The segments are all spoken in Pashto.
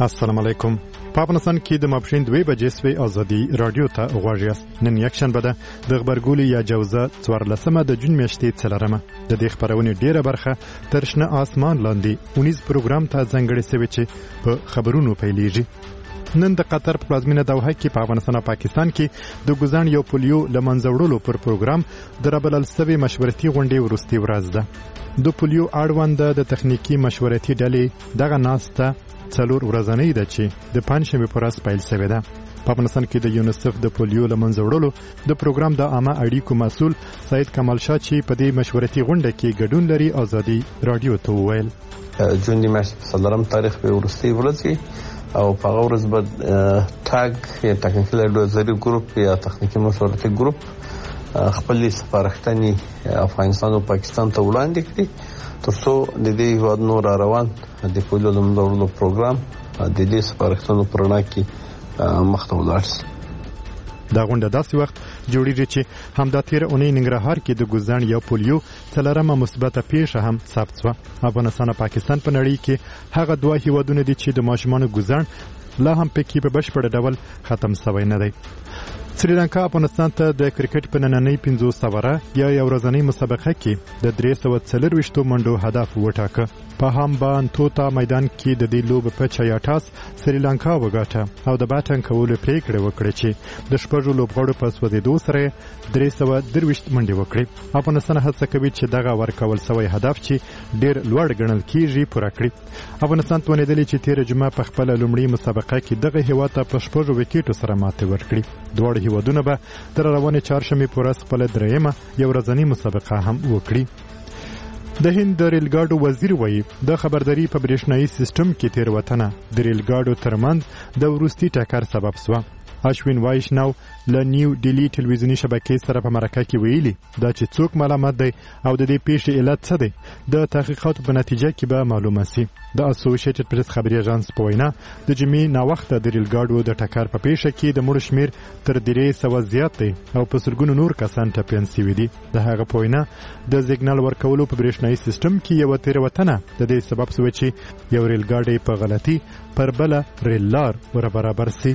السلام علیکم. په افغانستان کې د ماپښین 2 بجې سوی ازادي رادیو ته غواړئ. نن یک شنبه ده د خبرګولي یا جوزه 14 د جون میاشتې 4 د دې خبرونه ډیره برخه تر شنه آسمان لاندې اونیز پروګرام ته ځانګړی سوی چې په خبرونو پیلېږي. نن د قطر په پلازمینه دوحه کې په افغانستان او پاکستان کې د ګزان یو پولیو لمنځه وړلو پر پروګرام دربلل سوی مشورتي غونډې وروستي ورځ ده. د پولیو اړوند د تخنیکی مشورتي ډلې دغه ناسته 4 ورځنۍ ده چې د پنځشنبه پر ورځ پیل شوې ده. په افغانستان کې د یونیسف د پولیو لمنځه وړلو د پروګرام د عامه اړیکو مسؤل سید کمال شاه چې په دې مشورتي غونډه کې ګډون لري ازادي رادیو ته وویل جون د میاشتې 14 تاریخ به ورستي ورځي او په هغه ورځ به ټاګ یا ټاکنیکل اډوایزري ګروپ یا تخنیکی مشورتي ګروپ خپل سپارښتنې افغانستان او پاکستان ته وړاندې کړي ترڅو د دې هیواد نور روان د پولیو لمنځه وړلو پروګرام د دې سپارښتنو پر وړاندې کې مخته ولاړ شي. دا غونډه داسې وخت جوړیږي چې همدا تیر اونۍ ننګرهار کې د ګزان یا پولیو 4مه مثبته پیښه هم ثبت شوه. افغانستان او پاکستان په نړۍ کې هغه دوه هیوادونه دي چې د ماشومانو ګزان لا هم پکې په بشپړ ډول ختم شوی نه دی. سریلانکا افغانستان ته د کرکټ په نننۍ 500 اوره یا یو ورځنۍ مسابقه کې د 340 منډو هدف وټاکه. په هامبان توتا میدان کې د دې لوب په چایاټاس سریلانکا وګاټه او د باټن کولو پریکړه وکړه چې د شپږو لوبغاړو په سوځېدو سره 323 منډې وکړي. افغانستان هڅه کوي چې دغه ورکول شوی هدف چې ډیر لوړ ګڼل کیږي پوره کړي. افغانستان توانیدلی چې تیر جمعه په خپل لومړی مسابقه کې دغه هیواد ته په شپږو وکټو سره ماته ورکړي. دواړه هیوادونه به تر روانې چهارشنبې پورې خپل درېیمه یو ورځنۍ مسابقه هم وکړي. د هند د ریلګاډو وزیر وایي د خبرداري په برېښنایي سیستم کې تیروتنه د ریلګاډو ترمنځ د وروستي ټکر سبب شوه. اشوین وایشناو له نیو ډیلی ټلویزیونی شبکې سره په مرکه کې ویلي دا چې څوک ملامت دی او د دې پیښې علت څه دی د تحقیقاتو په نتیجه کې به معلومه شي. د اسوسییټډ پریس خبري اژانس په وینا د جمعې ناوخته د ریلګاډو د ټکر په پیښه کې د مړو شمیر تر 300 زیات دی او په سلګونو نور کسان ټپیان شوي دي. د هغه په وینا د سیګنال ورکولو په برېښنایي سیستم کې یو تیروتنه د دې سبب شوه چې یو ریلګاډی په غلطي پر بل ریل لار ور برابر شي.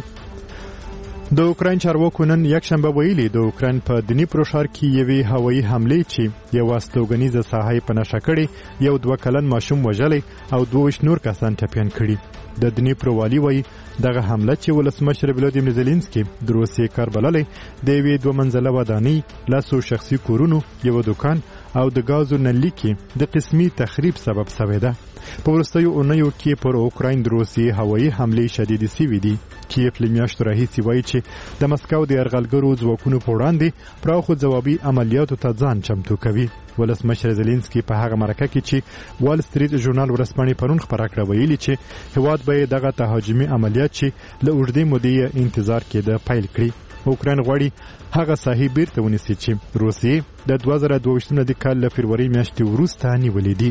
د اوکراین چارواکو نن یک شنبه ویلي د اوکراین په دنیپرو ښار کې یوې هوایي حملې چې یو استوګنیزه ساحه په نشه کړې یو 2 کلن ماشوم وژلی او 22 نور کسان ټپیان کړي. د دنیپرو والی وایي دغه حمله چې ولسمشر ولادیمیر زيلنسکي د روسیې کار بللی د یوې 2 منزله ودانۍ لاسو شخصي کورونو یو دکان او د غازو نلي کې د قسمي تخریب سبب شوی ده. په وروستیو اونیو کې پر اوکراین د روسیې هوایي حملې شدیدې شوې دي. کیف له میاشتو راهیسې وایي چې د مسکو د یرغلګرو ځواکونو په وړاندې پراخو ځوابي عملیاتو ته ځان چمتو کوي. ولسمشر زيلنسکي په هغه مرکه کې چې وال سټریټ ژورنال ورځپاڼې پرون خبره کړه ویلي چې هیواد به دغه تهاجمي عملیات چې له اوږدې مودې انتظار کېده پیل کړي. اوکراین غواړي هغه ساحې بیرته ونیسي چې روسیې د 2022 کال له فروری میاشتې وروسته نیولې دي.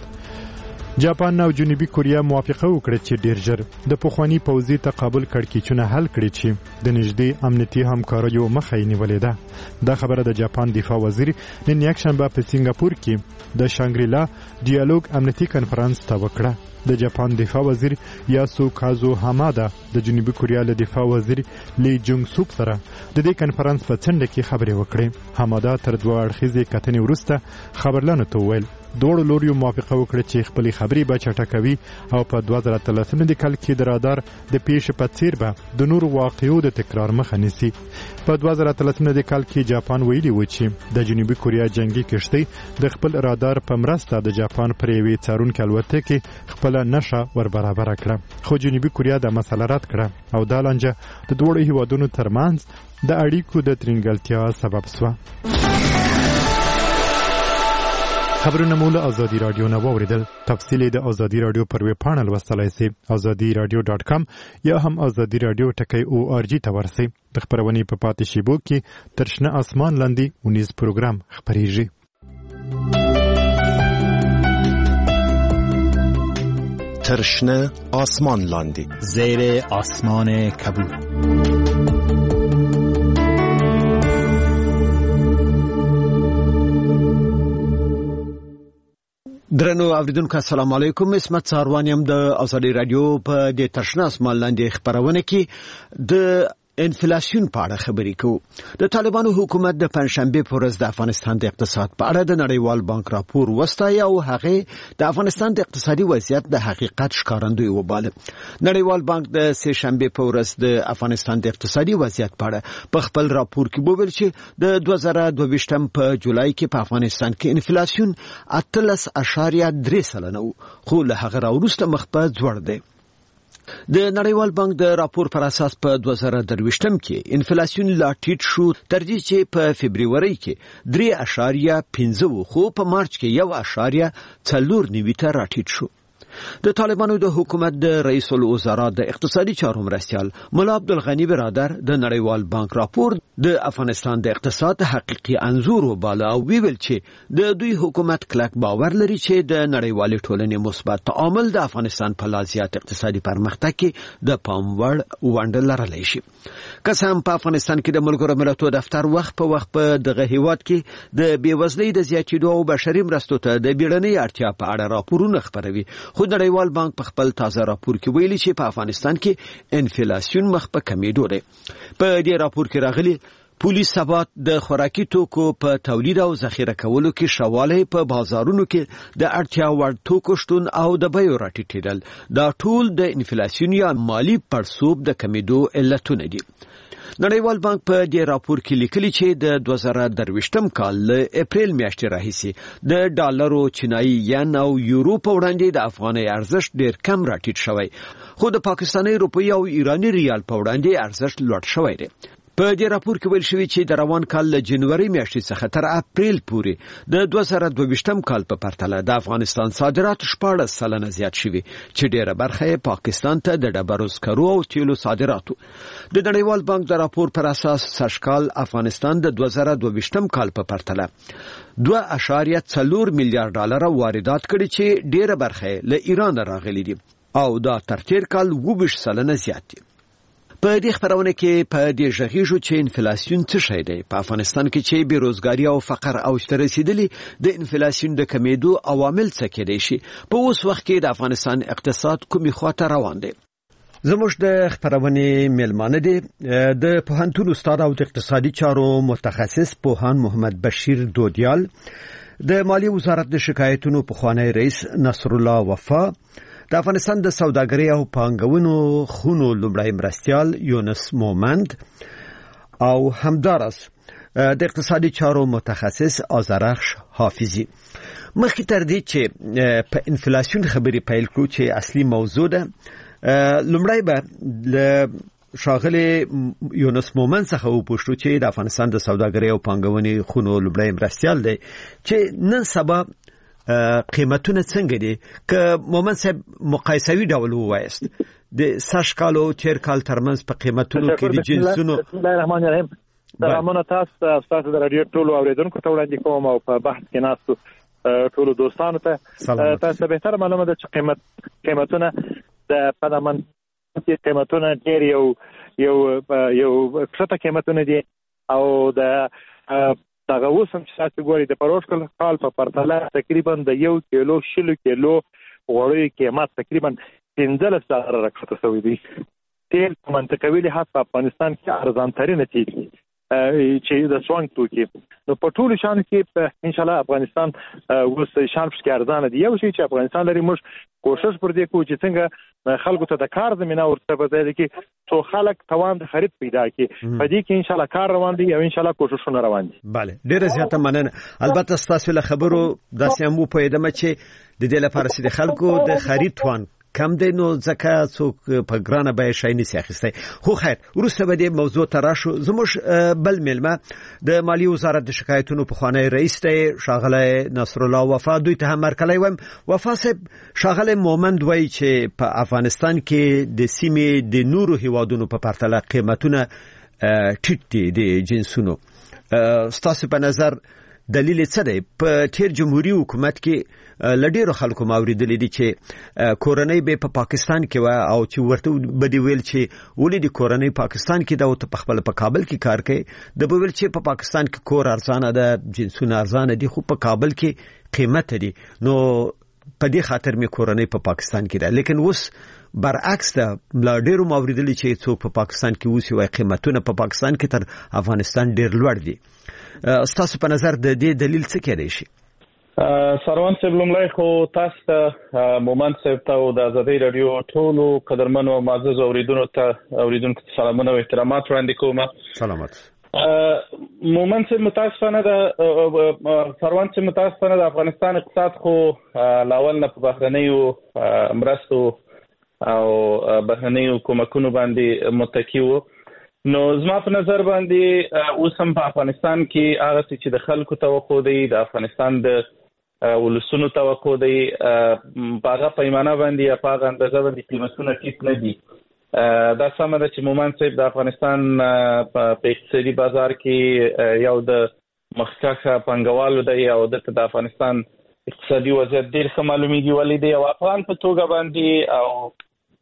جاپان او جنوبي کوریا موافقه وکړه چې ډیر ژر د پخوانی پوځي تقابل کړکېچونه حل کړي چې د نږدې امنیتي همکاریو مخه یې نیولې ده. دا خبره د جاپان دفاع وزیر نن یک شنبه په سنگاپور کې د شانګریلا ډیالوګ امنیتي کانفرنس ته وکړه. د جاپان دفاع وزیر یاسو کازو هامادا د جنوبي کوریا له دفاع وزیر لی جونګ سوک سره د دې کانفرنس په څنډه کې خبرې وکړې. هامادا تر 2 اړخیزې کتنې وروسته خبرلانو ته وویل دوړو لوریو موافقه وکړه چې خپلې خبرې به چټکوي او په 2013 کال کې د رادار د پیښې په څیر به د نورو واقعو د تکرار مخه نیسي. په 2013 کال کې جاپان ویلي و چې د جنوبي کوریا جنگي کشتۍ د خپل رادار په مرسته د جاپان پر یوې څارونکې الوتکې خپل نشه ور برابر کړه. خو جنوبي کوریا د مسله رد کړه او دا لانجه د دوړو هیوادونو ترمنځ د اړیکو د ترنګلتیا سبب شوه. خبرونه مو له ازادي رادیو نه واوریدل. تفصیل د ازادي رادیو پر ویب پاڼه لوستلای شئ azadiradio.com یا هم azadiradio.org ته ورسئ. د خبرونې په پاتې شیبو کې تر شنه اسمان لاندې اونیز پروګرام خبرېږي. تر شنه آسمان لاندې زیر آسمان کبود. درنو اوریدونکو السلام علیکم. اسمت ساروانیم د ازادي رادیو په د ترشنا اسمان لاندې خبرونه کې د انفلیشن په اړه خبرې کوو. د طالبانو حکومت د پنځشنبه په ورځ د افغانستان د اقتصاد په اړه د نړیوال بانک راپور وستایي او هغه د افغانستان د اقتصادي وضعیت د حقیقت ښکارندوی وباله. نړیوال بانک د سه شنبه په ورځ د افغانستان د اقتصادي وضعیت په اړه په خپل راپور کې وویل چې د 2022 په جولای کې په افغانستان کې انفلیشن 18.3% خو له هغه راوروسته مخ په ځوړ دی. د نړیوال بانک د راپور پر اساس په 2023 کې انفلیشن لا ټیټ شو تر دې چې په فبرवरी کې 3.15 خو په مارچ کې 1.4 ته راټیټ شو. د طالبانو د حکومت د رئیس الوزرا د اقتصادي چارو مرستیال مولا عبدالغنی برادر د نړیوال بانک راپور د افغانستان د اقتصاد حقيقي انزور وباله او ویل چې د دوی حکومت کلک باور لري چې د نړیوال ټولنې مثبت تعامل د افغانستان په لازیات اقتصادي پرمختګ کې د پام وړ ونډه لرلی شي. قسم په افغانستان کې د ملګرو ملتونو دفتر وخت په وخت په دغه هیواد کې د بیوزلۍ د زیاتېدو او بشري مرستو ته د بیړنۍ اړتیا په اړه راپورونه خپروي. خو نړیوال بانک په خپل تازه راپور کې ویلي چې په افغانستان کې انفلیشن مخ په کمیدو دی. په دې راپور کې راغلي پولیس ثبات د خوراکي توکو په تولید او ذخیره کولو کې شواله په بازارونو کې د اړتیا وړ توکو شتون او د بیو راټیټېدل دا ټول د انفلیشن یا مالی پړسوب د کمیدو علتونه دي. نړیوال بانک په دې راپور کې لیکلي چې د 2023 کال له اپریل میاشتې راهیسې د ډالرو، چینایي ین او یورو په وړاندې د افغاني ارزښت ډیر کم راټیټ شوی، خو د پاکستاني روپۍ او ایرانی ریال په وړاندې ارزښت لوړ شوی دی. په دې راپور کې ویل شوی چې د روان کال له جنوري میاشتې څخه تر اپریل پورې د 2022 کال په پرتله د افغانستان صادرات 14% زیات شوي چې ډیره برخه یې پاکستان ته د ډبرو سکرو او تیلو صادراتو. د نړیوال بانک د راپور پر اساس سږکال افغانستان د 2022 کال په پرتله 2.4 میلیارډ ډالر واردات کړي چې ډیره برخه له ایران راغلي دي او دا تر تیر کال 20% زیات دي. په دې خبرونه کې په دې ژغېږو چې انفلیشن څه شی دی، په افغانستان کې چې بیروزګاری او فقر اوج ته رسیدلی د انفلیشن د کمیدو عوامل څه کېدای شي، په اوس وخت کې د افغانستان اقتصاد کومې خواته روان دی. زموږ د خبرونې میلمانه دی د پوهنتون استاد او د اقتصادي چارو متخصص پوهان محمد بشیر دودیال، د مالی وزارت د شکایتونو پخوانی رئیس نصر الله وفا، د افغانستان د سوداګرۍ او پانګونو خونو لومړی مرستیال یونس مومند او همدارس د اقتصادي چارو متخصص آذرخش حافظي. مخکې تر دې چې په انفلیشن خبرې پیل کړو چې اصلي موضوع ده، لومړی به شاغلی یونس مومند څخه وپوښتو چې د افغانستان د سوداګرۍ او پانګونې خونو لومړی مرستیال دی چې نن سبا قیمتونه څنګه دي، که مومن صاحب مقایسوي ډول ووایست د سږ کال او تیر کال ترمنځ په قیمتونو کې د جنسونو. بسم الله الرحمن الرحیم. سلامونه تاسو د رادیو ټولو اوریدونکو ته وړاندې کوم او په بحث کې ناستو ټولو دوستانو ته تاسو به تر معلومه ده چې قیمتونه د پدامن کې قیمتونه ډیر یو څه قیمتونه دي او د دغه وسم چې تاسو ګورئ د پروشکل کال په پرتله تقریبا د 1 کیلو 0 کیلو غوړی قیمت تقریبا 15,000 راکښته شوی دی. تیل په منطقوي لحاظ په افغانستان کې ارزان ترینه تیل چې د سوانګ توکي نو په ټولو شان کې ان شاء الله افغانستان اوس شان کې ارزانه دی. یو شی چې افغانستان لري موږ کوشش پر دې کوو چې څنګه خلکو ته د کار زمينه ورته بدل کې څو خلک توان د خرید پیدا کړي، په دې کې ان شاء الله کار روان دي او ان شاء الله کوششونه روان دي. bale ډیره زیاته مننه. البته تاسو له خبرو داسې هم په ادمه چې د دې لپاره چې خلکو د خرید توان کم دی نو ځکه څوک په ګرانه به شي نه سیاخسته. خو خیر ورسته به دې موضوع تراشو. زموږ بل میلمه د مالی وزارت د شکایتونو پخوانی رئیس ته شاغله نصر الله وفا، دوی ته هم مرکلی ویم. وفا صاحب، شاغله مومند وایي چې په افغانستان کې د سیمې د نورو هیوادونو په پرتله قیمتونه ټیټ دي د جنسونو. ستاسو په نظر دلیل څه دی؟ په تیر جمهوریت حکومت کې لډیرو خلکو ماوریدل دي چې کورنۍ به په پاکستان کې و او چې ورته بدی ویل چې ولې د کورنۍ پاکستان کې دا او په خپل په کابل کې کار کوي، د به ویل چې په پاکستان کې کور ارزانه ده، جنسونه ارزانه دي، خو په کابل کې قیمت دي. نو په دې خاطر مې کورنۍ په پاکستان کې ده، لیکن اوس برعکس ده. لا ډیرو موریدلی چې څوک په پاکستان کې اوسي وای قیمتونه په پاکستان کې تر افغانستان ډیر لوړ دي. ستاسو په نظر د دې دلیل څه کېدای شي؟ سروان صاحب لومړی خو تاسو ته مومند صاحب ته او د ازادي رادیو ټولو قدرمنو او معزز اوریدونکو ته سلامونه او احترامات وړاندې کوم. سلامات. مومند صاحب متاسفانه د سروان صاحب متاسفانه د افغانستان اقتصاد خو لاول نه په بهرنیو مرستو او بهرنیو کومکونو باندې متکی وو. نو زما په نظر باندې اوس هم په افغانستان کې هغه چې د خلکو توقع دی، د افغانستان د ولسونو توقع دی، په هغه پیمانه باندې یا په هغه اندازه باندې قیمتونه ټیټ نه دي. دا سمه ده چې مومند صاحب د افغانستان په اقتصادي بازار کې یو د مخکښه پانګوالو دی او د افغانستان اقتصادي وضعیت ډېر ښه معلومیږي، ولې دی او افغان په توګه باندې او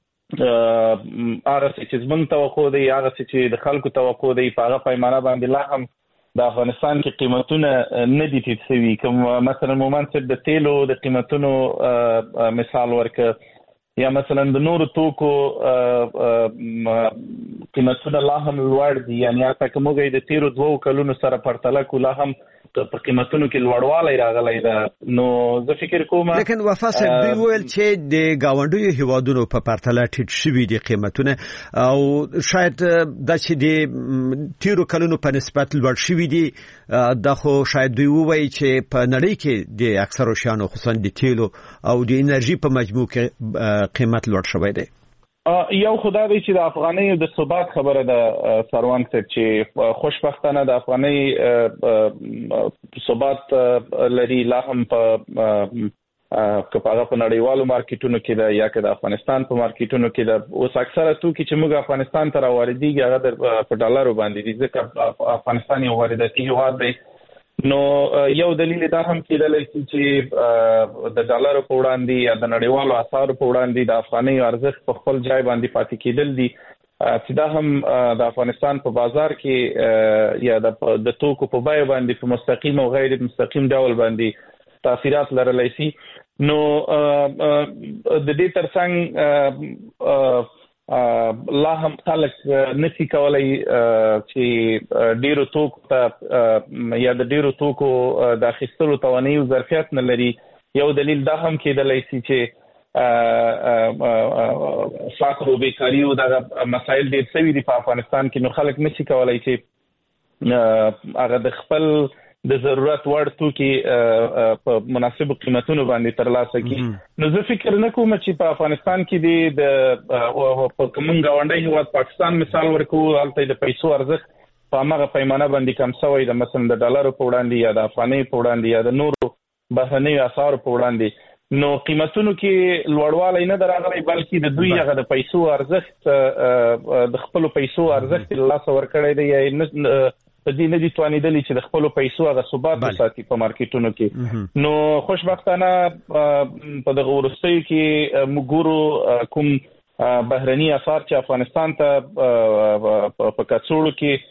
هغه چې زموږ توقع دی، هغه چې د خلکو توقع دی، په هغه پیمانه باندې لا هم د افغانستان کې قیمتونه نه دي ټیټ شوي. کوم مثلا مومند صاحب د تیلو د قیمتونو مثال ورکړه، یا مثلا د نورو توکو قیمتونه لا هم لوړ دي، یعنی هغه کومه د تیرو 2 کلونو سره پرتله کوله هم په قیمتونو کې لوړوالی راغلی ده. نو زه فکر کوم لیکن وفا صاحب دوی ویل چې د گاونډیو هیوادونو په پرتله ټیټ شوي دي قیمتونه، او شاید دا چې د تیرو کلونو په نسبت لوړ شوي دي، دا خو شاید دوی ووایي چې په نړۍ کې د اکثرو شیانو خصوصا د تیلو او د انرژي په مجموع کې قیمت لوړ شوی دی. یو خدای دی چې د افغانۍ د ثبات خبره ده سروان صاحب، چې خوشبختانه د افغانۍ ثبات لري، لا هم په په نړیوالو مارکیټونو کې ده یا که د افغانستان په مارکیټونو کې ده. اوس اکثره توکي چې موږ افغانستان ته راواردېږي هغه په ډالرو باندې دي، ځکه افغانستان یو وارداتي هیواد دی. نو یو دلیل دا هم کېدلی چې د ډالرو په وړاندې یا د نړیوالو اسعارو په وړاندې د افغانۍ ارزښت په خپل ځای باندې پاتې کېدل دي، چې دا هم د افغانستان په بازار کې یا د توکو په بیه باندې په مستقیم او غیر مستقیم ډول باندې تاثیرات لرلی شي. نو د دې ترڅنګ لا هم خلک نشي کولای چې ډیرو توکو ته یا د ډیرو توکو د اخیستلو توانایي او ظرفیت نه لري. یو دلیل دا هم کېدلی شي چې فقر او بیکاري او دغه مسایل ډېر شوي دي په افغانستان کې، نو خلک نشي کولای چې هغه د خپل د ضرورت وړ توکي په مناسب قیمتونو باندې ترلاسه کړي. نو زه فکر نه کوم چې په افغانستان کې د کوم غونډۍ هیواد پاکستان مثال ورکو، هلته د پیسو ارزښت په هغه پیمانه باندې کم شوی د مثلا د ډالرو په وړاندې یا د افغانۍ په وړاندې یا د نورو بهرنیو اسعارو په وړاندې. نو قیمتونو کې لوړوالی نه راغلی، بلکې د دوی هغه د پیسو ارزښت د خپل پیسو ارزښت له لاسه ورکړی دی، یا په دې نه دي توانېدلي چې د خپلو پیسو هغه ثبات وساتي په مارکیټونو کې. نو خوشبختانه په دغه وروستیو کې موږ ګورو کوم بهرني اسعار چې افغانستان ته په کڅوړو کې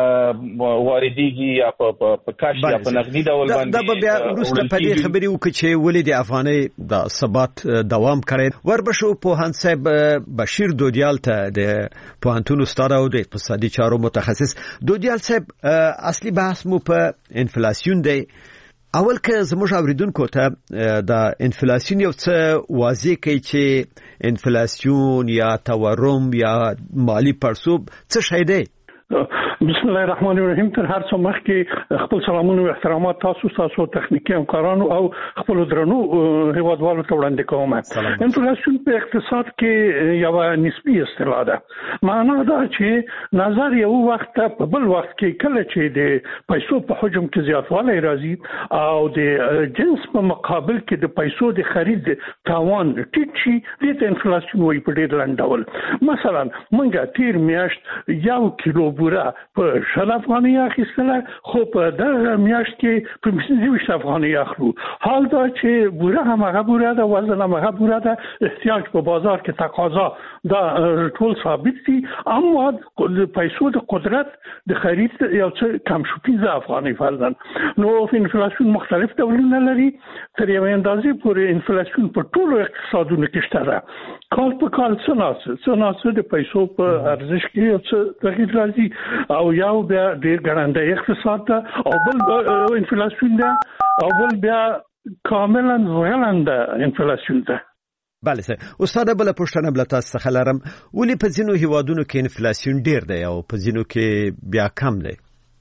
واردېږي یا په کاش یا په نغدي ډول باندې. دا به بیا وروسته په دې خبرې وکړو چې ولې د افغانۍ د ثبات دوام کړی. وربشو پوهاند صاحب بشیر دودیال ته د پوهنتون استاد او د اقتصادي چارو متخصص. دودیال صاحب اصلي بحث مو په انفلاسیون دی. اول که زموږ اوریدونکو ته د انفلاسیون یو څه واضح کوي چې انفلاسیون یا تورم یا مالی پړسوب څه شی دی؟ بسم الله الرحمن الرحیم. تر هر څه مخکې خپل سلامونه او احترامات تاسو تخنیکی همکارانو او خپل درنو هیوادوالو ته وړاندې کوم. انفلاسیون په اقتصاد کې یو نسبی اصطلاح ده. معنا دا چې نظر یو وخت په بل وخت کې کله چې د پیسو په حجم کې زیاتوالی راځي او د جنس په مقابل کې د پیسو د خرید توان ټیټ شي، دې ته انفلاسیون وایي په ډېر لنډ ډول. مثلا موږ تیر میاشت 1 کیلو بوره په 100 افغانۍ اخیستله خو په دغه میاشت کې په 25 افغانۍ اخلو. حال دا چې بوره هم هغه بوره ده، وزن هم هغه بوره ده، احتیاج په بازار کې تقاضا دا ټول ثابت دي، اما د پیسو د قدرت د خرید یو څه کم شو 15 افغانۍ فرضاً. نو انفلیسیون مختلف ډولونه لري، تر یو اندازې پورې انفلیسیون په ټولو اقتصادونو کې شته ده. کال په کال څه ناڅه د پیسو په ارزش کې یو څه تغییر راځي او یو بیا ډېر ګړندی اقتصاد ده او بل انفلیسیون ده او بل بیا کاملا غلنده انفلیسیون ده. بله سر استاد بل پښتنه بل تاسو څخه لرم، ولې په ځینو هیوادونو کې انفلیسیون ډیر دی او په ځینو کې بیا کم دی؟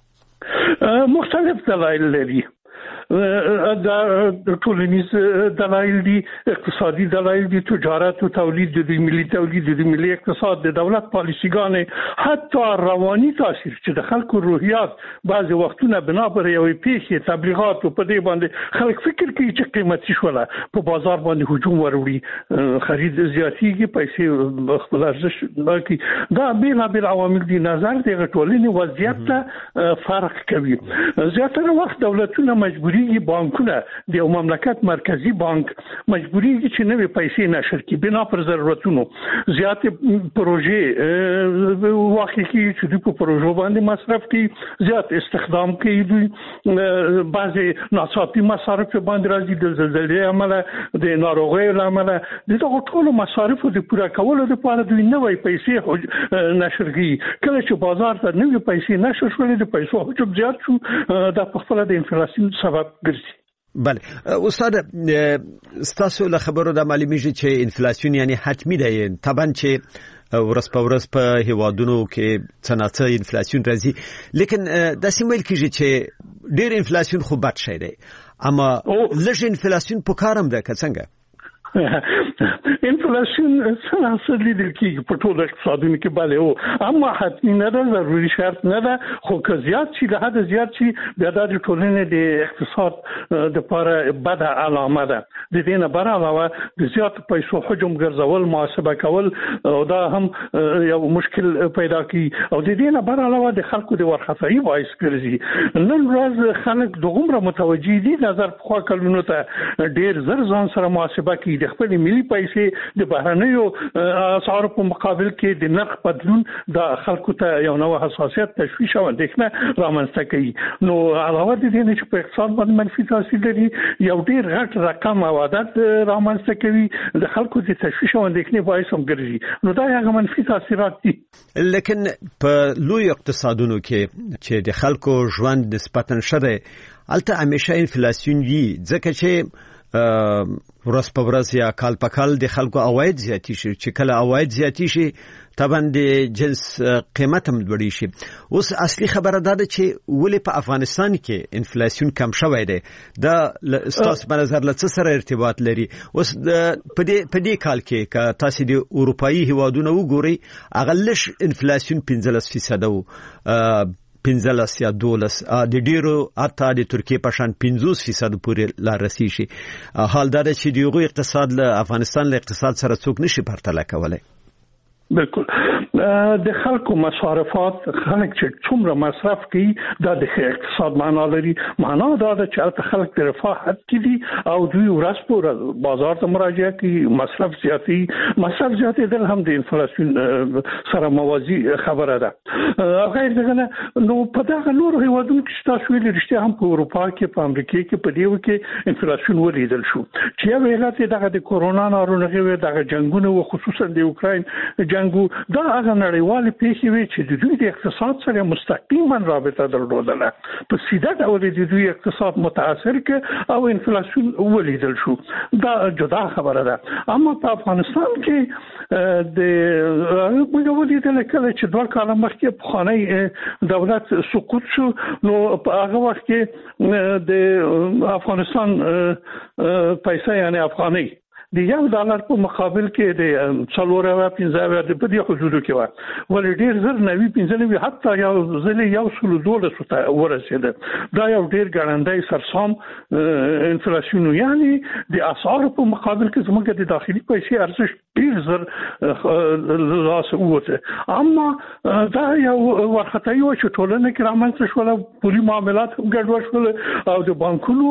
مختلف دلایل لري. دا ټولنیز دلایل دي، اقتصادي دلایل دي، تجارت او تولید، د ملي تولید، د ملي اقتصاد، د دولت پالیسیګانې، حتی رواني تاثیر چې د خلکو روحیات بعضی وختونه بنا پر یوې پیښې تبلیغات په دې باندې خلک فکر کوي چې قیمتي شوله په بازار باندې هجوم وروړي، خرید زیاتېږي، پیسې خپل ارزش باقي. دا بیلابیل عوامل دي. نظر د ټولنې وضعیت ته فرق کوي. زیاتره وخت دولتونه مجبوري بانکونه د یو مملکت مرکزی بانک مجبوریږي چې نوې پیسې نشر کړي بنا پر ضرورتونو. زیات پروژې واقع کی چې په پروژو باندې مصرف کوي، زیات استخدام کوي، دوی بعضي ناڅاپي مصارف باندې راځي د زلزلې عمله، د ناروغیو عمله، د ټولو مصارفو د پوره کولو لپاره دوی نوې پیسې نشر کوي. کله چې بازار ته نوې پیسې نشر شول، د پیسو حجم زیات شو، دا په خپل د انفلیسیون سبب ګرځي. بله استاد، ستاسو له خبرو د معلومیږي چې انفلیسیون یعنی حتمی دی، طبعا چې ورځ په ورځ په هیوادونو کې څنګه انفلیسیون راځي، لیکن د سیمل کېږي چې ډېر انفلیسیون خو بد شي دی، اما لږ انفلیسیون په کارم ده که څنګه؟ انفلیسیون څنګه لیدل کېږي په ټولو اقتصادونو کې، بله او اما حتمی نه ده، ضروري شرط نه ده، خو که زیات شي، له حده زیات شي، بیا دا د ټولنې د اقتصاد لپاره بده علامه ده. د دې نه بر علاوه د زیات پیسو حجم ګرځول، محاسبه کول، او دا هم یو مشکل پیدا کوي، او د دې نه بر علاوه د خلکو د ورخطایي باعث ګرځي. نن ورځ خلک دغومره متوجي دي، نظر پخوا کلونو ته ډېر زر ځان سره محاسبه کوي، د خپل ملي پیسې د بهرنیو اسعارو په مقابل کې د نرخ بدلون د خلکو ته یو نوې حساسیت، تشویش او اندېښنه رامنځته کوي. نو علاوه د دې چې په اقتصاد باندې منفي تاثیر لري، یو ډېر غټ رقم او عدد رامنځته کوي، د خلکو د تشویش او اندېښنې باعث هم ګرځي. نو دا هغه منفي تاثیرات دي. لیکن په لوی اقتصادونو کې چې د خلکو ژوند نسبتاً ښه دی، هلته همیشه انفلیسیون وي، ځکه چې ورځ په ورځ یا کال په کال د خلکو عواید زیاتی شي، چې کله عواید زیاتی شي طبعا د جنس قیمت هم لوړی شي. اوس اصلي خبره دا ده چې ولې په افغانستان کې انفلیسیون کم شوی دی، دا ستاسو په نظر له څه سره ارتباط لري؟ اوس په دې کال کې که تاسو د اروپایي هیوادونو وګورئ، هغه لږ انفلیسیون 15% و 15 یا 12 د ډیرو حتی د ترکیه په شان 50% پورې لا رسیږي. حال دا چې دغه اقتصاد له افغانستان له اقتصاد سره څوک نشي پرتله کولای. بالکل د خلکو مصارفات، خلک چې څومره مصرف کوي، دا د اقتصاد معنا لري. معنا دا ده چې خلک د رفاهت کې دي او دوی ورځ په ورځ بازار ته مراجعه کوي، مصرف زیاتی. مصرف زیاتېدل هم د انفلیسیون سره موازي خبره ده. غیر دغه نو په دغه نورو هیوادونو کې تاسو ویلي رښتیا هم په اروپا کې، په امریکا کې، په دیو کې انفلیسیون ولیدل شو چې یو علت دغه د کورونا ناروغي، دغه جنگونه او خصوصا د اوکراین دا هغه نړیوال پیښې وي چې د دوی د اقتصاد سره مستقیما رابطه درلودله، په سیده ډول د دوی اقتصاد متاثر ک او انفلیسیون ولیدل شو. دا جدا خبره ده. اما په افغانستان کې د موږ ولیدل کله چې 2 کال مخکې پخوانی دولت سقوط شو، نو په هغه وخت کې د افغانستان پیسې یعنی افغاني د $1 په مقابل کې د 4.15 د په دې حدودو کې و ولې ډیر زر 95 حتی یو ځلې $112 ته ورسېده. دا یو ډیر ګړندی سرسام انفلیشن یعنی د اسعار په مقابل کې زموږ د داخلي پیسې ارزښت ډیر زر لاس ووته. اما دا یو ورخطایي و چې ټولنه کې رامنځته شول، پولي معاملات هم ګډوډ شول او د بانکونو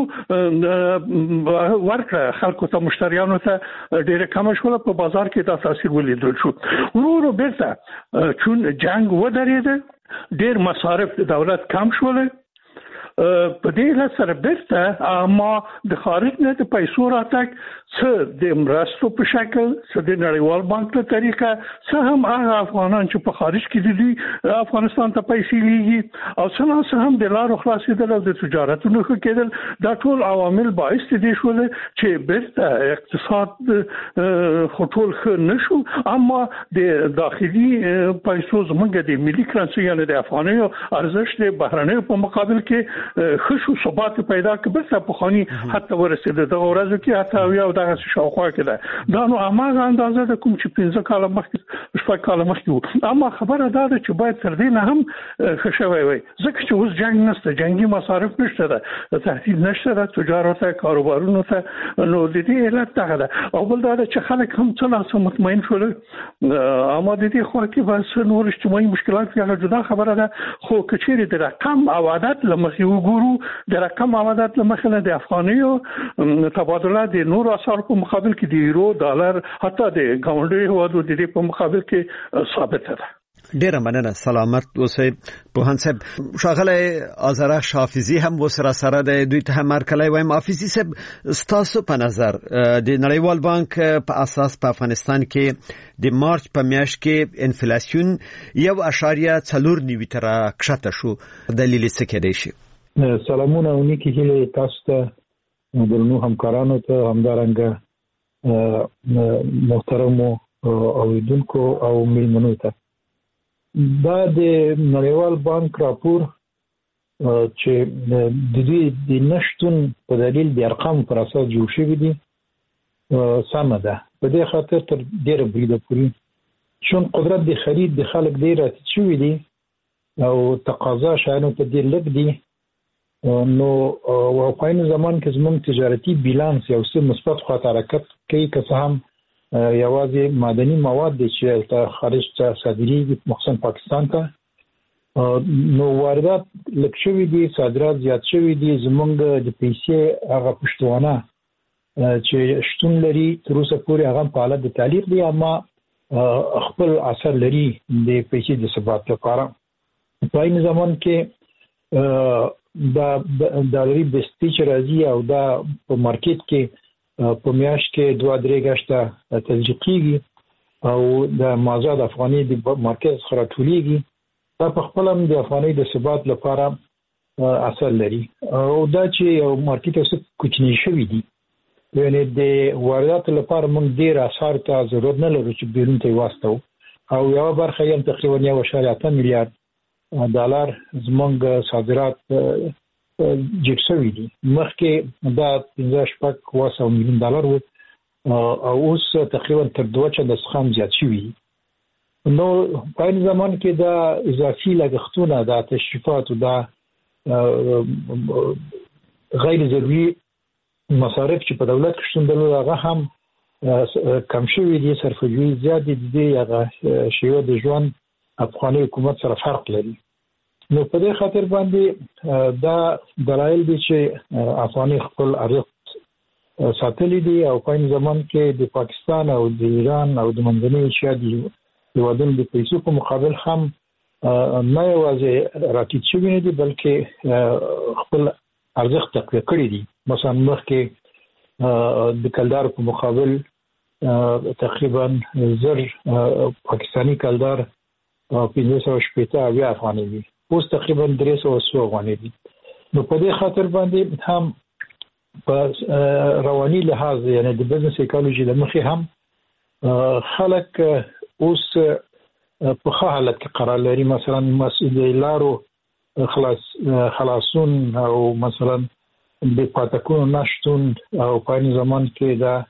ورکړه خلکو ته مشتریانو ته ډیره کم شول. په بازار کې دا تاثیر ولیدل شو. ورو بیرته چون جنگ ودرېده، ډیر مصارف د دولت کم شول. په دې سره بیرته اما د خارج نه د پیسو راتګ څه د مرستو په شکل، څه د نړیوال بانک په طریقه، څه هم هغه افغانان چې په خارج کې دي افغانستان ته پیسې لیږي او څه هم د لارو خلاصېدل او د تجارتونو ښه کېدل. دا ټول عوامل باعث دي شول چې بیرته اقتصاد خټول ښه نشو. اما د داخلي پیسو زموږ د ملي کرنسي یعنی د افغانیو ارزښت د بهرنیو په مقابل کې خشو ثبات پیدا کړ. څه په خاني حتی ورسېده د ورځو کې حتی یو دغه شاوخوا کې ده. دا نو هغه اندازه د کوم چې 15 کال مخکې 6 کال مخکې. اما خبره دا ده چې باید تر دې نه هم خشوي وي ځکه چې اوس جنگ نشته، جنگي مصارف نشته ده، تهدید نشته ده تجارت او کاروبارونو ته. نو د دې علت دغه ده. او بل دا چې خلک هم څه مطمئن شول. اما د دې خو کې بس نور اجتماعي مشکلات هغه جدا خبره ده. خو کچېری د رقم او عادت لمخې وګورو، د رقم او عادت لمخې نه د افغانیو تبادله د نور اسعار په مقابل کې د یورو، ډالر، حتی د ګاونډي هیوادو د دې په مقابل کې ثابت ده. ډیره مننه. سلامت اوسئ پوهان صاحب. ښاغلی آزرش حافظي هم وسره سره د دوی ته هم مرکلی وایم. حافظي صاحب ستاسو په نظر د نړیوال بانک په اساس په افغانستان کې د مارچ په میاشت کې انفلیشن 1.4 تر کښته شو. دلیل څه کېدای شي؟ سلامونه او نیکی هیله تاسو ته، درنو همکارانو ته، همدارنګه محترمو اوریدونکو او میلمنو ته. دا د نړیوال بانک راپور چې د دې د نشټون په دلیل د ارقام پر اساس جوړ شوی دی سمه ده. په دې خاطر تر ډیره بریده پورې چون قدرت د خرید د خلک ډیر شوی دی او تقاضا شانو ته ډیر لږ دی. نو او په این زمان کې زموږ تجارتي بیلانس یو څه مثبت خواته حرکت کوي، که څه هم یوازې معدني مواد دي چې ته خارج ته صادرېږي مخصوصا پاکستان ته. نو واردات لږ شوي دي، صادرات زیات شوي دي. زموږ د پیسې هغه پشتوانه چې شتون لري تر اوسه پورې هغه په حالت د تعلیق دي، اما خپل اثر لري د پیسې د ثبات لپاره. په این زمان کې دا ډالري بستی چې راځي او دا په مارکیټ کې په میاشت کې 2-3 غشته تسجیلېږي او د مازاد افغاني د مارکیټ سره ټولېږي. دا په خپل هم د افغاني د ثبات لپاره اثر لري. او دا چې یو مارکیټ اوس کوچنی شوی دی، یعنی د واردات لپاره موږ ډیر اسعار ته ضرورت نه لرو چې بیرون ته واستو. او یو برخه یې تقریبا 1.8 میلیارډ ډالر زموږ صادرات جګ شوي دي. مخکې دا 15.8 میلیون ډالر و او اوس تقریبا تر 2 څخه زیات شوي. نو په این زمان کې دا اضافي لګښتونه، دا تشریفات او دا غیر ضروري مصارف چې په دولت کې شتون درلود هغه هم کم شوي دي. صرفه‌جویي زیات دي. هغه شیوه د ژوند افغاني حکومت سره فرق لري. نو په دې خاطر باندې دا دلایل دي چې افغاني خپل ارزښت ساتلي دي او په این زمان کې د پاکستان او د ایران او د منځنۍ ایشیا د هیوادونو د پیسو په مقابل هم نه یوازې راټیټ شوي نه دي بلکې خپل ارزښت تقویه کړی دي. مثلا مخکې د کلدار په مقابل تقریبا زر پاکستانی کلدار 1580 افغاني دي، اوس تقریبا 300 افغاني دي. نو په دې خاطر باندې هم په رواني لحاظ یعنی د بزنس سایکولوژي د مخې هم خلک اوس په ښه حالت کې قرار لري. مثلا د لارو خلاصون او مثلا د پاتکونو نشتون او په این زمان کې دا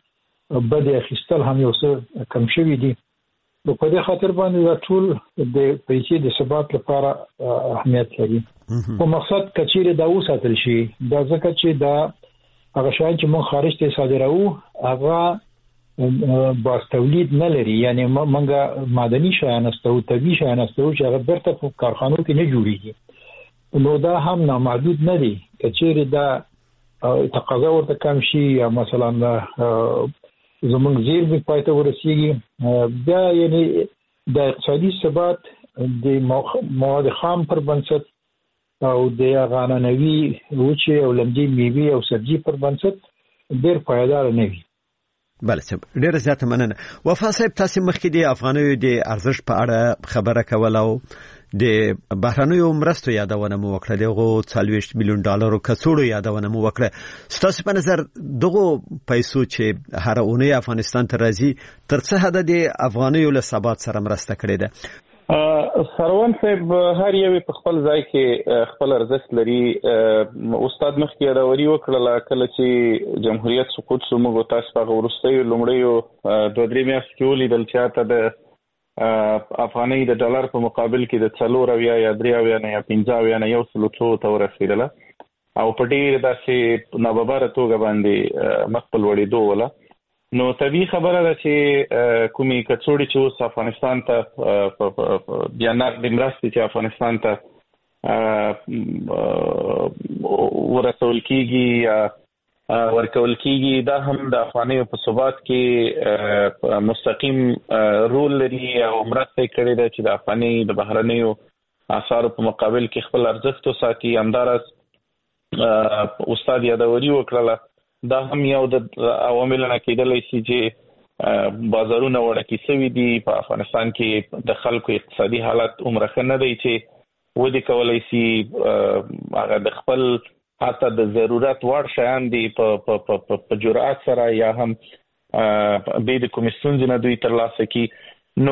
بده اخیستل هم یو څه کم شوی دي. نو په دې خاطر باندې دا ټول د پیسې د ثبات لپاره اهمیت لري. په مقصد کچېره دا وساتل شي دا ځکه چې دا هغه شان چې موږ خارج ته صادرو هغه باز تولید نه لري، یعنی موږ معدني شیان استو طبي شیان استو چې هغه برته په کارخانو کې نه جوړیږي. نو دا هم نامحدود نه دي. کچېره دا تقاضا ورته کم شي یا مثلا زمونږ زیر به پاتې ورسیږي، بیا یعنی د اقتصادي ثبات د مواد خام پر بنسټ او د غاننوي وچه او لمدي میوه او سبزي پر بنسټ ډېر پایدار نه وي. بله صاحب ډېر زیات مننه. وفا صاحب تاسو مخکې د افغانیو د ارزښت په اړه خبره کوله او د بهرنیو مرستو یادونه مو وکړه، دغه 40 میلیون ډالرو کڅوړو یادونه مو وکړه. ستاسو په نظر دغه پیسو چې هر اونۍ افغانستان ته راځي تر څه حد د افغانیو له ثبات سره مرسته کړې ده؟ سروان صاحب هر یو په خپل ځای کې خپل ارزښت لري. استاد مخکې یادوري وکړه کله چې جمهوریت سقوط شو موږ تاسو په ورستیو لومړیو 2-3 میاشتې کې ولیدل چې ته د افغاني د ډالر په مقابل کې د 4 یا 3 یا 15 یا یو سلوڅو ته ورسېدله او په ډېر داسې ناببره توګه باندې مخبل وړېدو ولا. نو طبيعي خبره ده چې کومي کڅوړي چې اوس افغانستان ته بیا نه د مرستې چې افغانستان ته ورسول کیږي یا ورکول کیږي دا هم د افغانیو په ثبات کې مستقیم رول لري او مرسته کوي چې د افغاني د بهرنیو اسعارو په مقابل کې خپل ارزښت وساتي. همدارس استاد یادوري وکړه دا هم یو د عواملو نه کېدلی شي چې بازارونه وړکې شوي دي په افغانستان کې د خلکو اقتصادي حالت عمره ښه نه دی چې ودې کولی شي هغه د خپل حتی د ضرورت وړ شیان دي په جرأت سره یا هم بې د کومې ستونزې نه دوی ترلاسه کړي.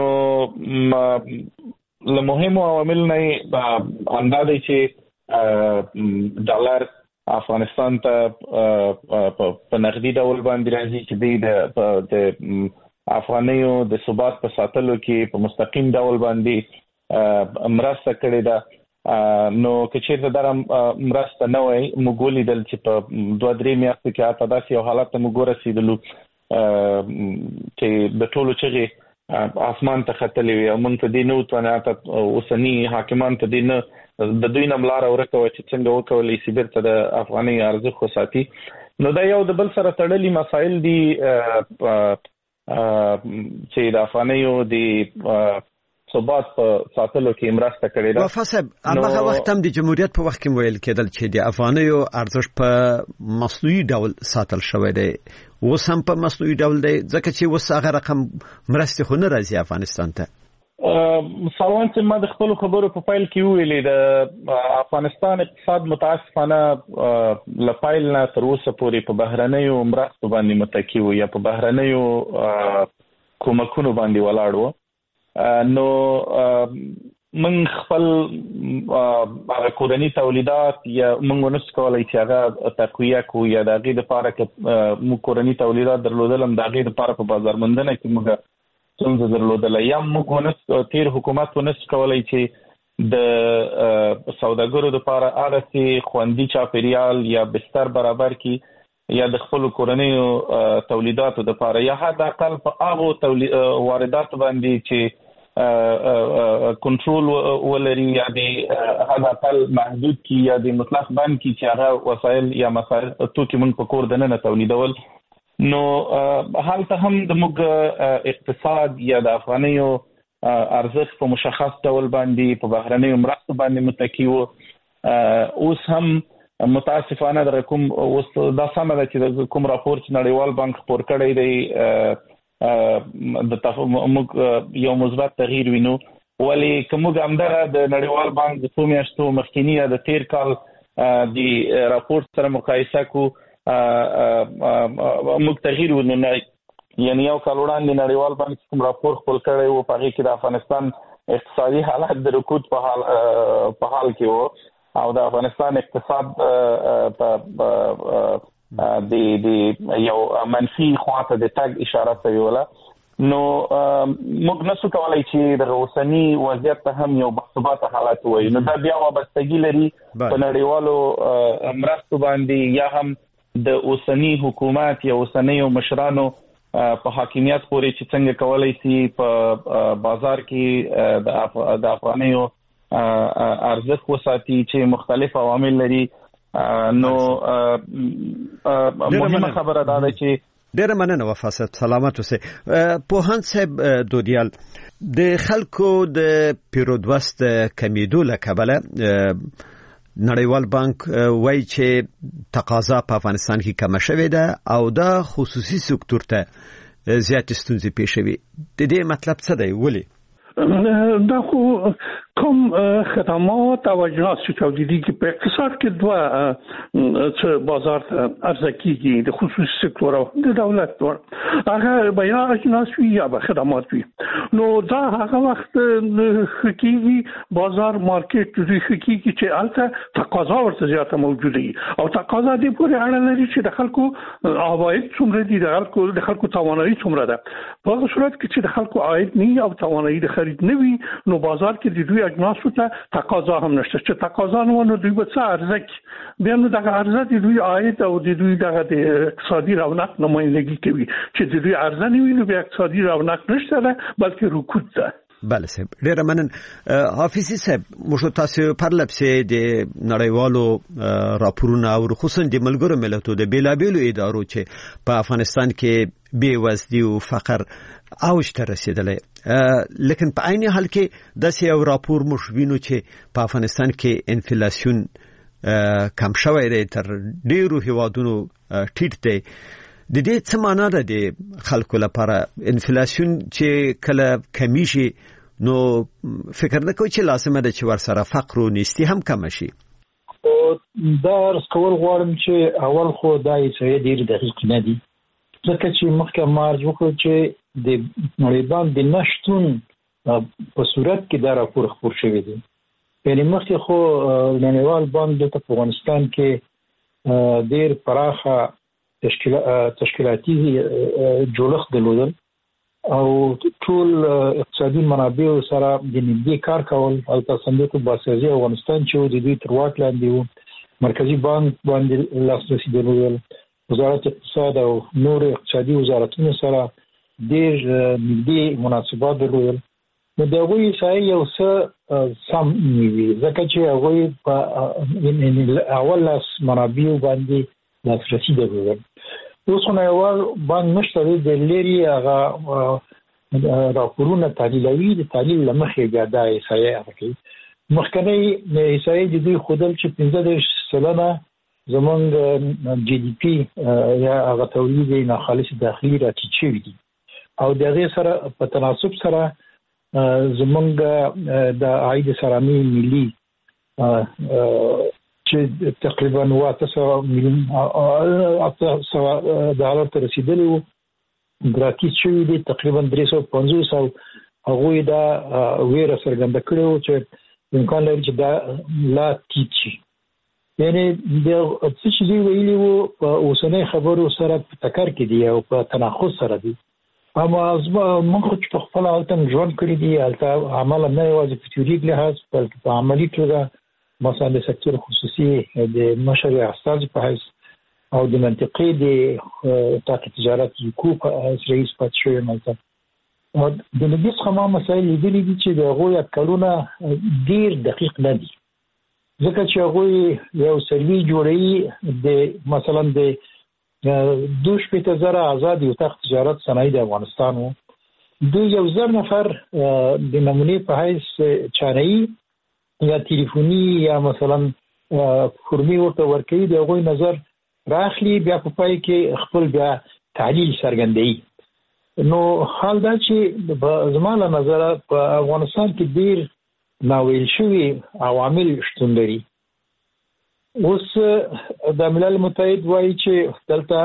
نو له مهمو عواملو نه همدا دی چې ډالر افغانستان ته په نقدي ډول باندې راځي چې د افغانیو د ثبات په ساتلو کې په مستقیم ډول باندې مرسته کړې ده. نو که چېرته دا مرسته نه وای موږ ولیدل چې په 2-3 میاشتو کې حتی داسې یو حالت ته موږ ورسېدلو چې د ټولو چغې اسمان ته ختلې وي او موږ ته دې نه وتوانه اوسني حاکمان ته دې نه د دوی نم لاره ورکوه چې څنګه وکولای شي بیرته د افغاني ارزښت وساتي. نو دا یو د بل سره تړلي مسایل دي چې د افغانیو د ثبات په ساتلو کې مرسته کړې ده. وفا صاحب هغه وخت هم د جمهوریت په وخت کې ویل کېدل چې د افغانیو ارزښت په مصنوعي ډول ساتل شوی دی، اوس هم په مصنوعي ډول دی ځکه چې اوس هغه رقم مرستې خو نه راځي افغانستان ته. سروان چې ما د خپل خبرو په فایل کې ویلې د افغانستان اقتصاد متاسفانه لپایل نه تر اوسه پورې په بهرنیو مرستو باندې متکی و یا په بهرنیو کومکونو باندې ولاړ و. نو من خپل کورنی تولیدات یا موږ نس کولای چې هغه تقویه کو یا د هغې دپاره که موږ کورني تولیدات درلودل هم د هغې دپاره په بازار موندنه کې موږ څنګه درلودل یا موږ ونس تیر حکومت ونس کولای چې د سوداګرو لپاره هغه خوندي چاپیریال یا بستر برابر کی یا د خپل کورنیو تولیداتو لپاره یا حتی اقل په هغه واردات باندې چې کنټرول ولري یا د حتی اقل محدود کی یا د مطلق بند کی چې هغه وسایل یا مسایل توکي موږ په کور دننه تولیدول. نو حالته هم د موږ اقتصاد یا د افغانیو ارزښت په مشخص ډول باندې په بهرنیو مرستو باندې متکی و. اوس هم متاسفانه د کوم اوس دا سمه ده چې کوم راپور چې نړیوال بانک خپور کړی دی موږ یو مثبت تغییر وینو، ولی که موږ همدغه د نړیوال بانک د 2 میاشتو مخکینی یا د تیر کال د راپور سره مقایسه کو موږ تغییر ونو نه. یعنی یو کال وړاندې نړیوال بانک کوم راپور خپل کړی و په هغې کې د افغانستان اقتصادي حالت د رکود په حال کې و او د افغانستان اقتصاد د یو منفي خواته د تاګ اشاره کوي ولا نو موږ نسو کولای چې د اوسنی وضعیت ته هم یو باثبات حالت وایي نو دا بیا وابستګي لري په نړیوالو مرستو باندې یا هم د اوسنی حکومت یا اوسنی مشرانو په حاکمیت پورې چې څنګه کولای شي په بازار کې د افغانیو ارزښت وساتي چې مختلف عوامل لري نو مهمه خبره دا ده چې ډیره مننه وفاست سلامت اوسئ پوهاند صاحب دودیال د خلکو د پیرودوست کمیدو له کبله نړیوال بانک وایي چې تقاضا په افغانستان کې کم شوې ده او دا خصوصي سکتور ته زیات ستونزې پیښوي د دې مطلب څه دی ولی دا خو کوم خدمات او اجناس چې تولیدي کې په اقتصاد کې دوه بازار عرضه کیږي د خصوصي سکتور او د دولت هغه به یا اجناس وي یا به خدمات وي نو دا هغه وخت کیږي بازار مارکیټ د کیږي چې البته تقاضا ورته زیاته موجوده وي او تقاضا دې پورې اړه لري چې د خلکو عواید څومره دي د خلکو توانایي څومره ده په هغه صورت کې چې د خلکو عاید نه او توانایي د خرید نه وي نو بازار کې د دوی اجناسو ته تقاضا هم نشته چې تقاضا نو دوی به څه ارزښت بیا نو دغه ارزښت د دوی عاید او د دوی دغه د اقتصادي رونق نمایندګي کوي چې د دوی ارزښت نه وي نو بیا اقتصادي رونق نشته بلکې رکود ده بله صاحب ډیره مننه حافظي صاحب موږ تاسو پر لپسې د نړیوالو راپورونه او خصوصا د ملګرو ملتونو د بیلابیلو ادارو چې په افغانستان کې بې وزلي او فقر اوج ته رسیدلی لیکن په عین حال کې داسې یو راپور موږ وینو چې په افغانستان کې انفلیسیون کم شوی دی تر ډیرو هیوادونو ټیټ دی د دې څه معنا ده د خلکو لپاره انفلیسیون چې کله کمیږي نو فکر نه کوي چې لازمه ده چې ورسره فقر او نیستي هم کم شي دا رسکول غواړم چې اول خو دا یې ډیر دقیق نه دي ځکه چې مخکې مارج وکړ چې د نړیوال د نشټون په صورت کې دا راپور خپور شوی دی یعنی مخکې خو نړیوال بانک د افغانستان کې ډیر پراخه تشکیلاتي جوړښت درلودل او ټول اقتصادي منابع سره د نږدې کار کول او صندوق بازرسي افغانستان چې د دوی تر واک لاندې وو مرکزی بانک باندې لاسرسي درلودل وزارت اقتصاد او نور اقتصادي وزارتونو سره ډېر نږدې مناسبات درلودل نو د هغوی سایه یو څه سم نیوي ځکه چې هغوی په اول لاس منابعو باندې لاسرسي درلودل اوس خو نړیوال بانک نشته د لري هغه راپورونه تحلیلوي د تحلیل له مخې بیا دا احصایه کوي مخکنی احصایه د دوی ښودل چې 15% زمونږ جی ډي پی یا هغه تولید ناخالص داخلي راټیټ شوی دي او د هغې سره په تناسب سره زمونږ د عاید سرانه ملي چې تقریبا 800 میلیون $800 ته رسیدلی وو راټیټ شوی دي تقریبا 350 او هغوی دا ویره څرګنده کړې وو چې امکان لري چې دا لا ټیټ شي یعنی د څه چې دی ویلي وو په اوسنۍ خبرو سره په ټکر کې دی او په تناقض سره دی اما موږ چې په خپل حالت ژوند کړی دی البته عمل نه یوازې په تیوري لحاظ بلکې په عملي توګه مثلا د سکتور خصوصي د مشرع استاذ په حیث او د منطقې د تجارت یکو په رئیس پات شوی مالته د لږ څه ما مسایل لیدلي دي چې د هغوی اټکلونه ډیر دقیق نه دي ځکه چې هغوی یو سروي جوړوي د مثلا د 2,000 آزاد یوتاق تجارت صنایع د افغانستان وو دوی 1,000 نفر د نمونې په حیث چانه‌ای یا تلیفوني یا مثلا فرمي ورته ورکوي د هغوی نظر راخلي بیا په پای کې خپل بیا تحلیل څرګندوي نو حال دا چې زما له نظره په افغانستان کې ډیر ناویل شوي عوامل شتون لري اوس د ملل متحد وایي چې دلته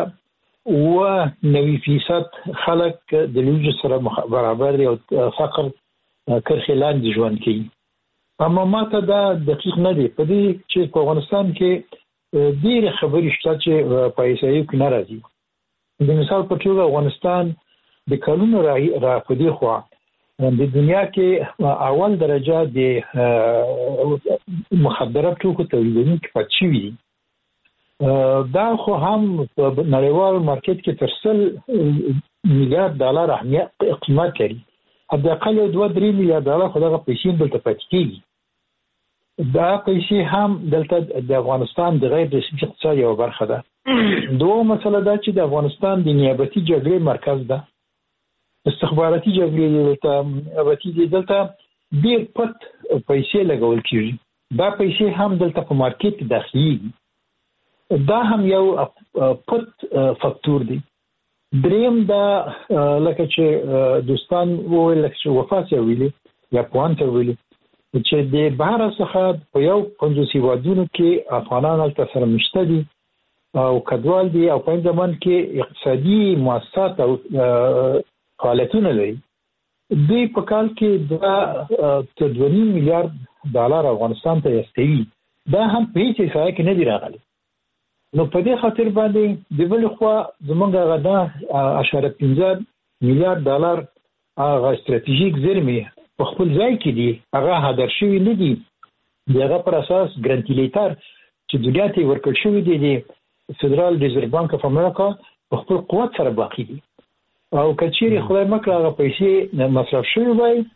90% خلک د لوږې سره برابر دي او فقر کرښې لاندې ژوند کوي اما ماته دا دقیق نه دی په دې چې په افغانستان کې ډېر خبرې شته چې په ایسایو کې ناراضي. د مثال په توګه افغانستان د کلونو را په دې خوا د دنیا کې اول درجه د مخدره توکو تولیدونکي پاتې شوي دي. دا خو هم په نړیوال مارکیټ کې تر 100 میلیارډ ډالر قیمت لري. حداقل 2-3 میلیارډ ډالر خو دغه پیسې دلته پاتې کېږي. دا پیسې هم دلته د افغانستان د غیر رسمي اقتصاد یوه برخه ده. دوه مسله دا چې د افغانستان د نیابتي جګړې مرکز ده. استخباراتي جګړې دلته ډېر پټ پیسې لګول کېږي. دا پیسې هم دلته په مارکیټ کې داخليږي. دا هم یو پټ فاکتور دی. دریم دا لکه چې دوستان وویل چې وفات ویلي یا پوان ته ویلي چې د بهر څخه په یو 50 هیوادونو کې افغانان هلته سره مشته دي او کډوال دي او په زمان کې اقتصادي مؤسسات او فعالیتونه لري. دوی په کال کې دا 2 میلیارډ ډالر افغانستان ته استوي. دا هم په هیڅ ځای کې نه دی راغلی. نو په دې خاطر باندې د بل خوا زمونږ غدا 0.15 میلیارډ ډالر هغه استراتیژیک زیرمې په خپل ځای کې دي. هغه هدر شوی نه دي. دغه پر اساس ګرانټیلیټر چې دنیا ته ورکړل شوی دی د فدرال ریزرو بانک اف امریکا په خپل قوت سره باقی دي. او کچېری خدای مکړه هغه پیسې مصرف شوی وای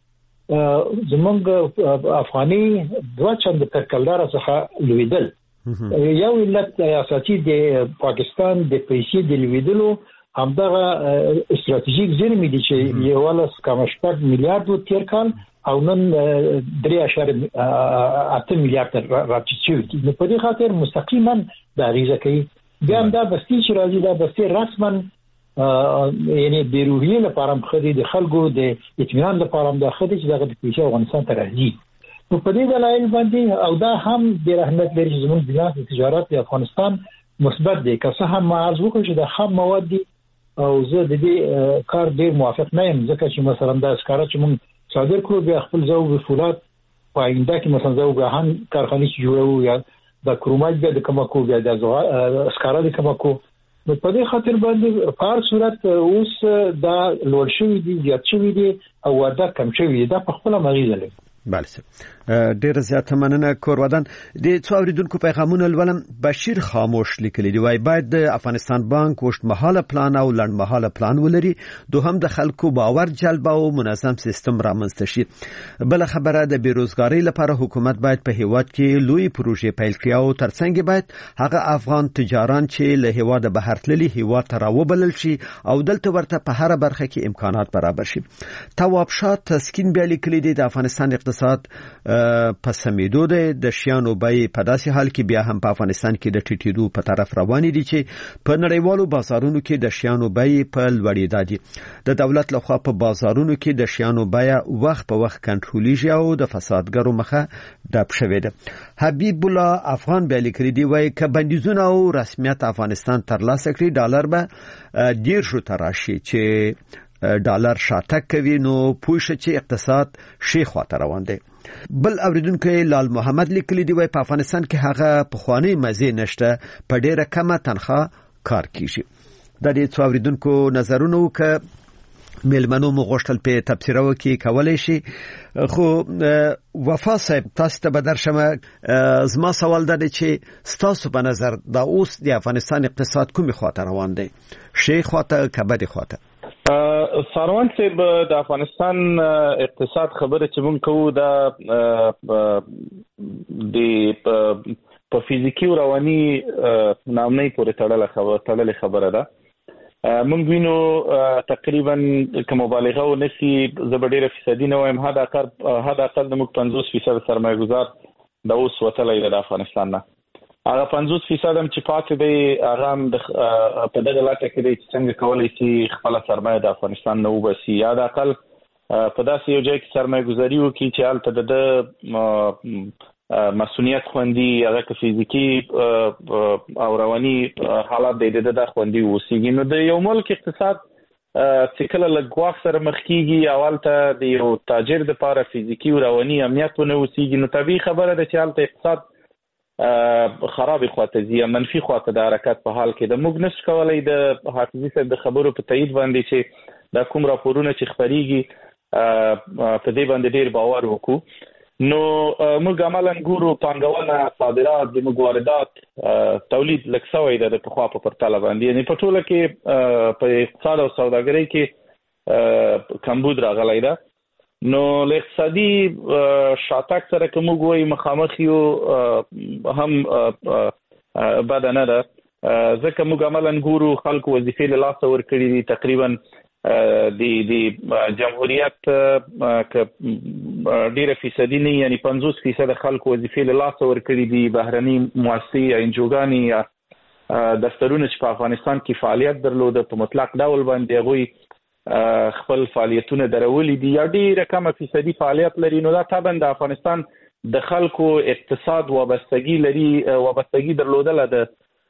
زمونږ افغاني 2 چند تر کلدار څخه لویدل. یو علت اساسي د پاکستان د پیسې د لویدلو همدغه استراتیژیک زیرمې دي چې یو 1.8 میلیارډ تیر کال او نن 3.8 میلیارډ راټیټ شوی. نو په دې خاطر مستقیما دا غیزه کوي. بیا هم دا بستی چې راځي دا بستی رسما یعنی د روحیې لپاره خدي د خلکو د اطمینان لپاره د خدي چې دغه پیسې افغانستان ته راځي. نو په دې دلایل باندې او دا هم د رحمت لري چې زموږ بیلانس تجارت د افغانستان مثبت دی. که څه هم معرض وکړو چې د خام مواد دي او زه د دې کار ډیر موافق نه یم ځکه چې مثلا دا اسکاره چې موږ صادر کړو بیا خپل ذوب فولاد په آینده کې مثلا ذوب هم کارخانې جوړو یا د کرومایټ بیا د کمکو بیا د اسکاره د کمکو. نو په دې خاطر باندې په هر صورت اوس دا لوړ شوی دی زیات شوی دی او واردات کم شوی دی. دا په خپل مغیزه لري. بله ډیره زیاته مننه کورودان. د څو اوریدونکو پیغامونه لولم. بشیر خاموش لیکلی دی وای باید د افغانستان بانک وشتمحاله پلان او لنډمحاله پلان ولري. دوهم د خلکو باور جلب او منظم سیستم رامنځته شي. بل خبره د بیروزګاری لپاره حکومت باید په هیواد کې لوی پروژې پیل کړي او ترڅنګ باید هغه افغان تجاران چې له هیواد بهر تللي هیواد ته راوبلل شي او دلته ورته په هر برخه کې امکانات برابر شي. تواب شاه تسکین بیا لیکلی دی د افغانستان اقتصاد په سمیدو ده. د شیانو بیې په داسې حال کې بیا هم په افغانستان کې د ټیټېدو په طرف روانې دي چې په نړیوالو بازارونو کې د شیانو بیې په لوړېدا دي. د دولت لخوا په بازارونو کې د شیانو بیه وخت په وخت کنټرولېږي او د فسادګرو مخه ډب شوې ده. حبیب الله افغان بیا لیکلی دی وایي که بندیزونه او رسمیت افغانستان ترلاسه کړي ډالر به ډیر شو ته راشي چې ډالر شاتګ کوي نو پوه شي چې اقتصاد شي خواته روان دی. بل اوریدونکو لال محمد لیکلی دی وای په افغانستان کې هغه پخوانی مزه نشته په ډیره کمه تنخواه کار کیږي. د دې څو اوریدونکو نظرونه وک ملمنو مغشتل په تفسیر وکي کولای شي. خو وفا صاحب تاسو ته بدر شمه زما سوال ده چې ستاسو په نظر دا اوس د افغانستان اقتصاد کومه خواته روان دی؟ شي خواته کبد خواته؟ ساروان صاحب د افغانستان اقتصاد خبره چې مونږ کوو دا د په فزیکی او رواني نامنۍ پورې تړلې خبره ده. مونږ وینو تقریبا که مبالغه ونسی زبډیره فیصدي نه وایم حد اقل د موږ 50% سرمایه گذار د اوس وتلې د افغانستان نه. هغه 50% هم چې پاتې دی هغه هم په دغه لټه کې دی چې څنګه کولی شي خپله سرمایه د افغانستان نه وباسي یا د اقل په داسې یو ځای کې سرمایه ګذاري وکړي چې هلته د مسؤلیت خوندي هغه که فزیکي او رواني حالات دی د خوندي اوسېږي. نو د یو ملک اقتصاد چې کله له ګواښ سره مخ کېږي او هلته د یو تاجر دپاره فزیکي او رواني امنیت ونه اوسېږي نو طبیعي خبره ده چې هلته اقتصاد خراب خواته زی منفي خواته د حرکت په حال کې د موږ نش کولای د حافظي صاحب د خبرو په تایید باندې چې دا کوم راپورونه چې خبريږي په دې باندې ډیر باور وکړو. نو موږ عملاً ګورو پانګونه صادرات د موږ واردات تولید لکسوي د په خوا په پرتله باندې یعنی په ټوله کې په اقتصاد او سوداګرۍ کې کمبود راغلی ده. نو له اقتصادي شاتګ سره کوم غوي مخامخ یو هم بدنه ده ځکه موږ عملاً ګورو خلکو وظیفې له لاس ورکړي دي تقریبا د جمهوریت ډیره فیصدي نه یعنی 50% خلکو وظیفې له لاس ورکړي دي بهرني مؤسسې یا انجوګانی یا دفترونه چې په افغانستان کې فعالیت درلوده په مطلق ډول باندې غوي خپل فعالیتونه درولې دي یا ډیره کمه فیصدي فعالیت لري. نو دا طبعا د افغانستان د خلکو اقتصاد وابستګي درلودله د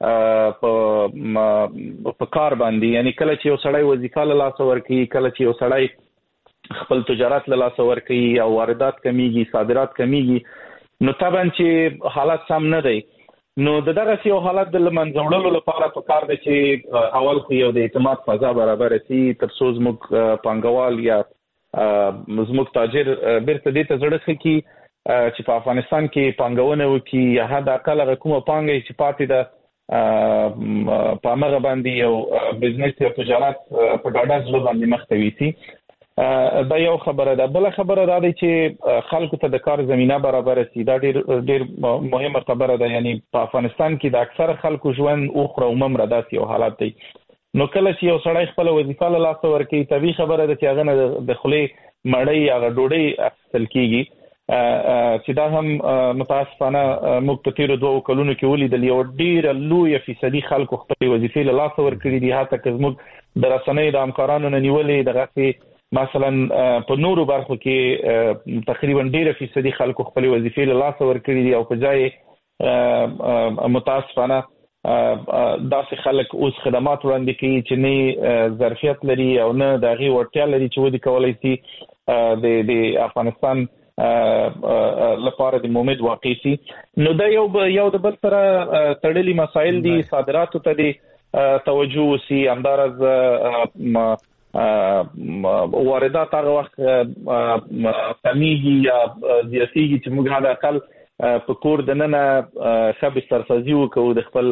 په کار باندې یعنی کله چې یو سړی وظیفه له لاس ورکړي کله چې یو سړی خپل تجارت له لاس ورکړي او واردات کمیږي صادرات کمیږي نو طبعا چې حالت سم نه دی. نو دغه یو حالت د منځوړلو لپاره په کار دی چې اول خو یو د اعتماد فضا برابر شي تر څو زموږ پانګوال یا زموږ تاجر بیرته دې ته زړه کوي چې په افغانستان کې پانګونه وکړي یا حد اقل کومه پانګه چې پاتې ده په هغه باندې یو بزنس یا تجارت په ډاډه ځل باندې مخ ته ويسي. دا یو خبره ده. بل خبره ده چې خلکو ته د کار زمينه برابر شي دا ډیر مهمه خبره ده. یعنی په افغانستان کې د اکثر خلکو ژوند او خره عموم داسې یو حالت دی. نو کله چې یو سړی خپل وظیفه له لاس ورکړي طبيعي خبره ده چې هغه د خولي مړی هغه ډوډۍ اخیستل کیږي چې دا هم متاسفانه موږ په تیر 2 کلونو کې ولیدل یو ډیر لوی فیصدي خلکو خپل وظیفه له لاس ورکړي دي حتی که موږ د رسنۍ د همکارانو نه نیولې دغه مثلا په نورو برخو کې تقریبا ډیره فیصدي خلکو خپل وظیفې له لاس ورکړي دي او په ځای متاسفانه داسې خلک اوس خدمات وړاندې کوي چې نه ظرفیت لري او نه د هغې وړتیا لري چې ودې کولی شي د افغانستان لپاره د مومد واقع شي. نو دا یو د بل سره تړلي مسایل دي. صادراتو ته د توجه وشي همدارز واردات هغه وخت کمیږي یا زیاتېږي چې موږ حد اقل په کور دننه ښه بسترسازي وکړو د خپل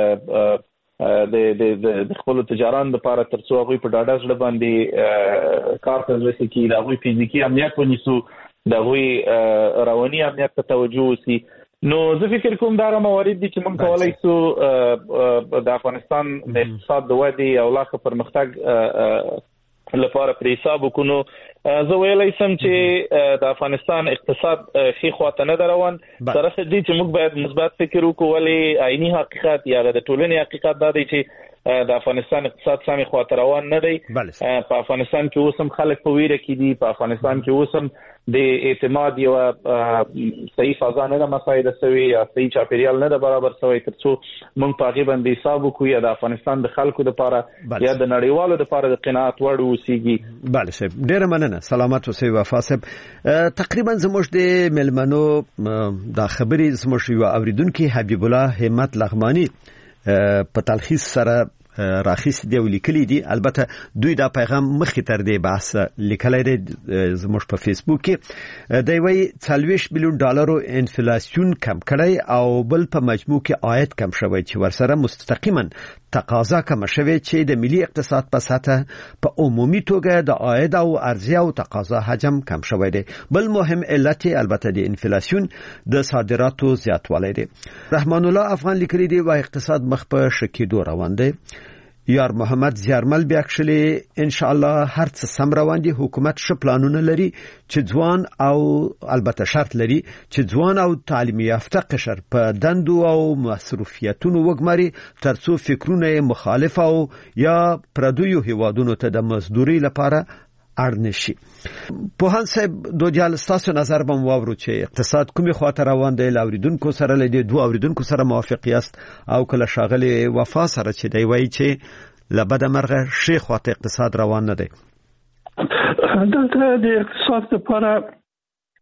د خپل تجاران لپاره تر څو هغوی په ډاډه زړه باندې کار ته ورسېږي د هغوی فزیکي امنیت ونیسو د هغوی رواني امنیت ته توجه وشي. نو زه فکر کوم دا موارد دي چې موږ کولای شو د افغانستان د اقتصاد د ودې او لا ښه پرمختګ لپاره پر حساب وکړو. زه ویلای شم چې د افغانستان اقتصاد ښه خواته نه روان سره دي چې موږ باید مثبت فکر وکړو ولې عیني حقیقت یا د ټولنې حقیقت دا دی چې د افغانستان اقتصاد سمې خواته روان نه دی. په افغانستان کې اوس هم خلک په ویره کې دي. په افغانستان کې اوس هم د اعتماد یو صحیح فضا نه ده مساعده شوی یا صحیح چاپیریال نه ده برابر شوی تر څو موږ په هغې باندې حساب وکړو یا د افغانستان د خلکو لپاره یا د نړیوالو لپاره د قناعت وړ اوسېږي. بله صاحب ډېره مننه. سلامت اوسئ وفا صاحب. تقریبا زموږ د مېلمنو دا خبرې زموږ یو اوریدونکي حبیب الله همت لغمانی په تلخیص سره راخیس دی ولیکلی دي. البته دوی دا پیغام مخکې تر دې بحث لیکلی دی زموږ په فیسبوک کې. دی وایي $40 بلیون انفلیسیون کم کړی او بل په مجموع کې عاید کم شوی چې ورسره مستقیما تقاضا کم شوی چې د ملي اقتصاد په سطح په عمومي توګه د عاید او عرضه او تقاضا حجم کم شوی دی. بل مهم علت البته د انفلیسیون د صادراتو زیاتوالی دی. رحمان الله افغان لیکلی دی و اقتصاد مخ په شکېدو روان دی. یار محمد زیارمل بیا کښلی ان شاء الله هر څه سم روان دي. حکومت ښه پلانونه لري چې ځوان او البته شرط لري چې ځوان او تعلیم یافته قشر په دندو او مصروفیتونو وګماري تر څو فکرونه مخالف او یا پردیو هیوادونو ته د مزدوري لپاره اړ نشي. پوهان صاحب دوجال ستاسو نظر به واورو چې اقتصاد کومه خاطر روان دی. لاوریدونکو سره لدی دوه اوریدونکو سره موافق یاست او کله شاغلی وفا سره چې دی وایي چې لبد مرغه شیخ خاطر اقتصاد روان نه دی. دلته د اقتصاد لپاره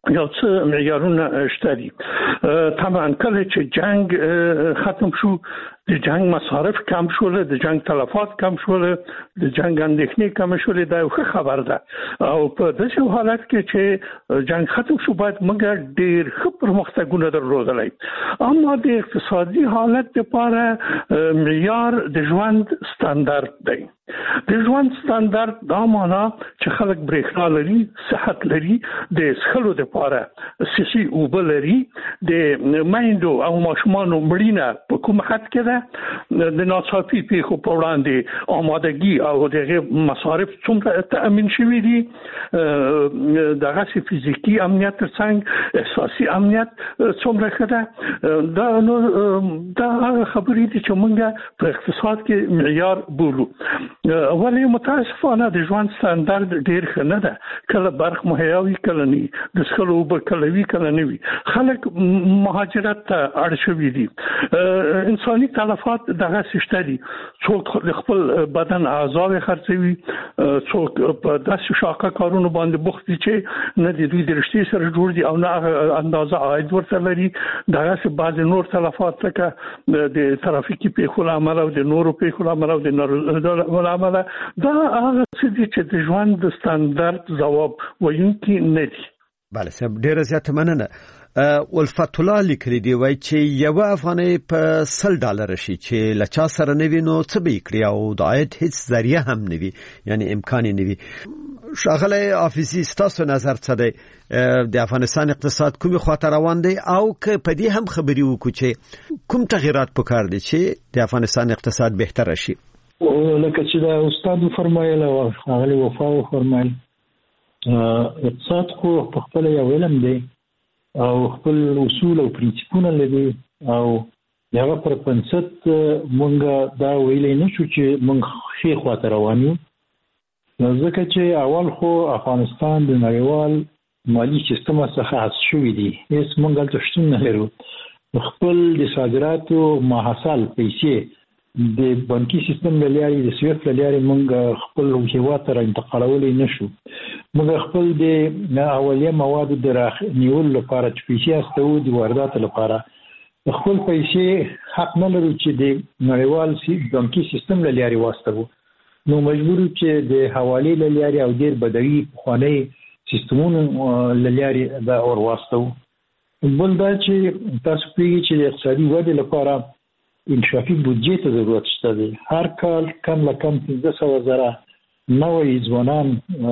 یو څه معیارونه شته دي. طبعا کله چې جنگ ختم شو د جنگ مصارف کم شول، د جنگ تلفات کم شول، د جنگ اندېښنې کم شول، دا یو ښه خبر ده. او په داسې حالت کې چې جنگ ختم شو باید موږ ډېر ښه پرمختګونه درلودلای. اما د اقتصادي حالت لپاره معیار د ژوند ستاندرد دی. د ژوند ستاندرد دا معنا چې خلک برېښنا لري، صحت لري، د څښلو لپاره سیاسي اوبه لري، د میندو او ماشومانو مړینه په کوم حد کې ده، د ناڅاپي پیښو په وړاندې آمادګي او دغه مصارف څومره تأمین شوي دي، دغه فزیکی امنیت ترڅنګ احساسي امنیت څومره ښه ده. دا هغه خبرې دي چې موږ په اقتصاد کې معیار بولو. ولې متاسفانه د ژوند ستاندرد ډېر ښه نه ده. کله برق مهیا وي، کله نه، د څښلو اوبه کله وي کله نه وي. خلک مهاجرت ته اړ شوي دي. انساني تلفات دغه شته دي. څوک خپل بدن اعضاء خرڅوي، څوک په داسې شاقه کارونو باندې بوخت دي چې نه د دوی د رشتې سره جوړ دي او نه اندازه عاید ورته لري. دغه بعض نور تلفات لکه د ترافیکي پیښو له امله او د نورو پیښو له امله او د ناروغیو له امله دا هغه څه دي چې د ژوند د ستاندرد ځواب ویونکي نه دي. بله صاحب، ډیره زیاته مننه. الفت الله لیکلی دی وای چې یو افغانۍ په $100 شي چې لچا سره نه وي نو څه به کړی او د عاید هیڅ ذریعہ هم نه وي، یعنی امکان نه وي. شاغله حافظي ستاسو نظر څه دی؟ د افغانستان اقتصاد کومه خاطر روان دی او که په دې هم خبري وکړو چې کوم تغیرات پکار دي چې د افغانستان اقتصاد بهتر شي؟ لکه چې دا استاد فرمایل او هغه وفا فرمایل، اقتصاد خو په خپل یو علم دی او خپل اصول او پرنسپونه لري او هغه پر بنسټ مونږ دا ویلې نشو چې مونږ ښه خاطر روان یو. ځکه چې اول خو افغانستان د نړیوال مالی سیستم څخه حذف شوی دی. هیڅ مونږ دلته شتون نه لرو. خپل د صادراتو محصول پیسې د بانکي سیستم له لارې د سویفټ له لارې مونږ خپل هیواد ته انتقالولی نشو. مونږ خپل د اولیه موادو د نیولو لپاره چې پیسې استو د واردات لپاره خپل پیسې حق نه لرو چې د نړیوال بانکي سیستم له لارې واستو. نو مجبور چې د حواله له لارې او ډیر بدوي خواني سیستمونو له لارې دا اور واستو. بل دا چې تاسو پیږي چې د اقتصادي ودې لپاره انشافي بودجې ته ضرورت شته دی. هر کال کم لکم 15,000 نوې ځوانان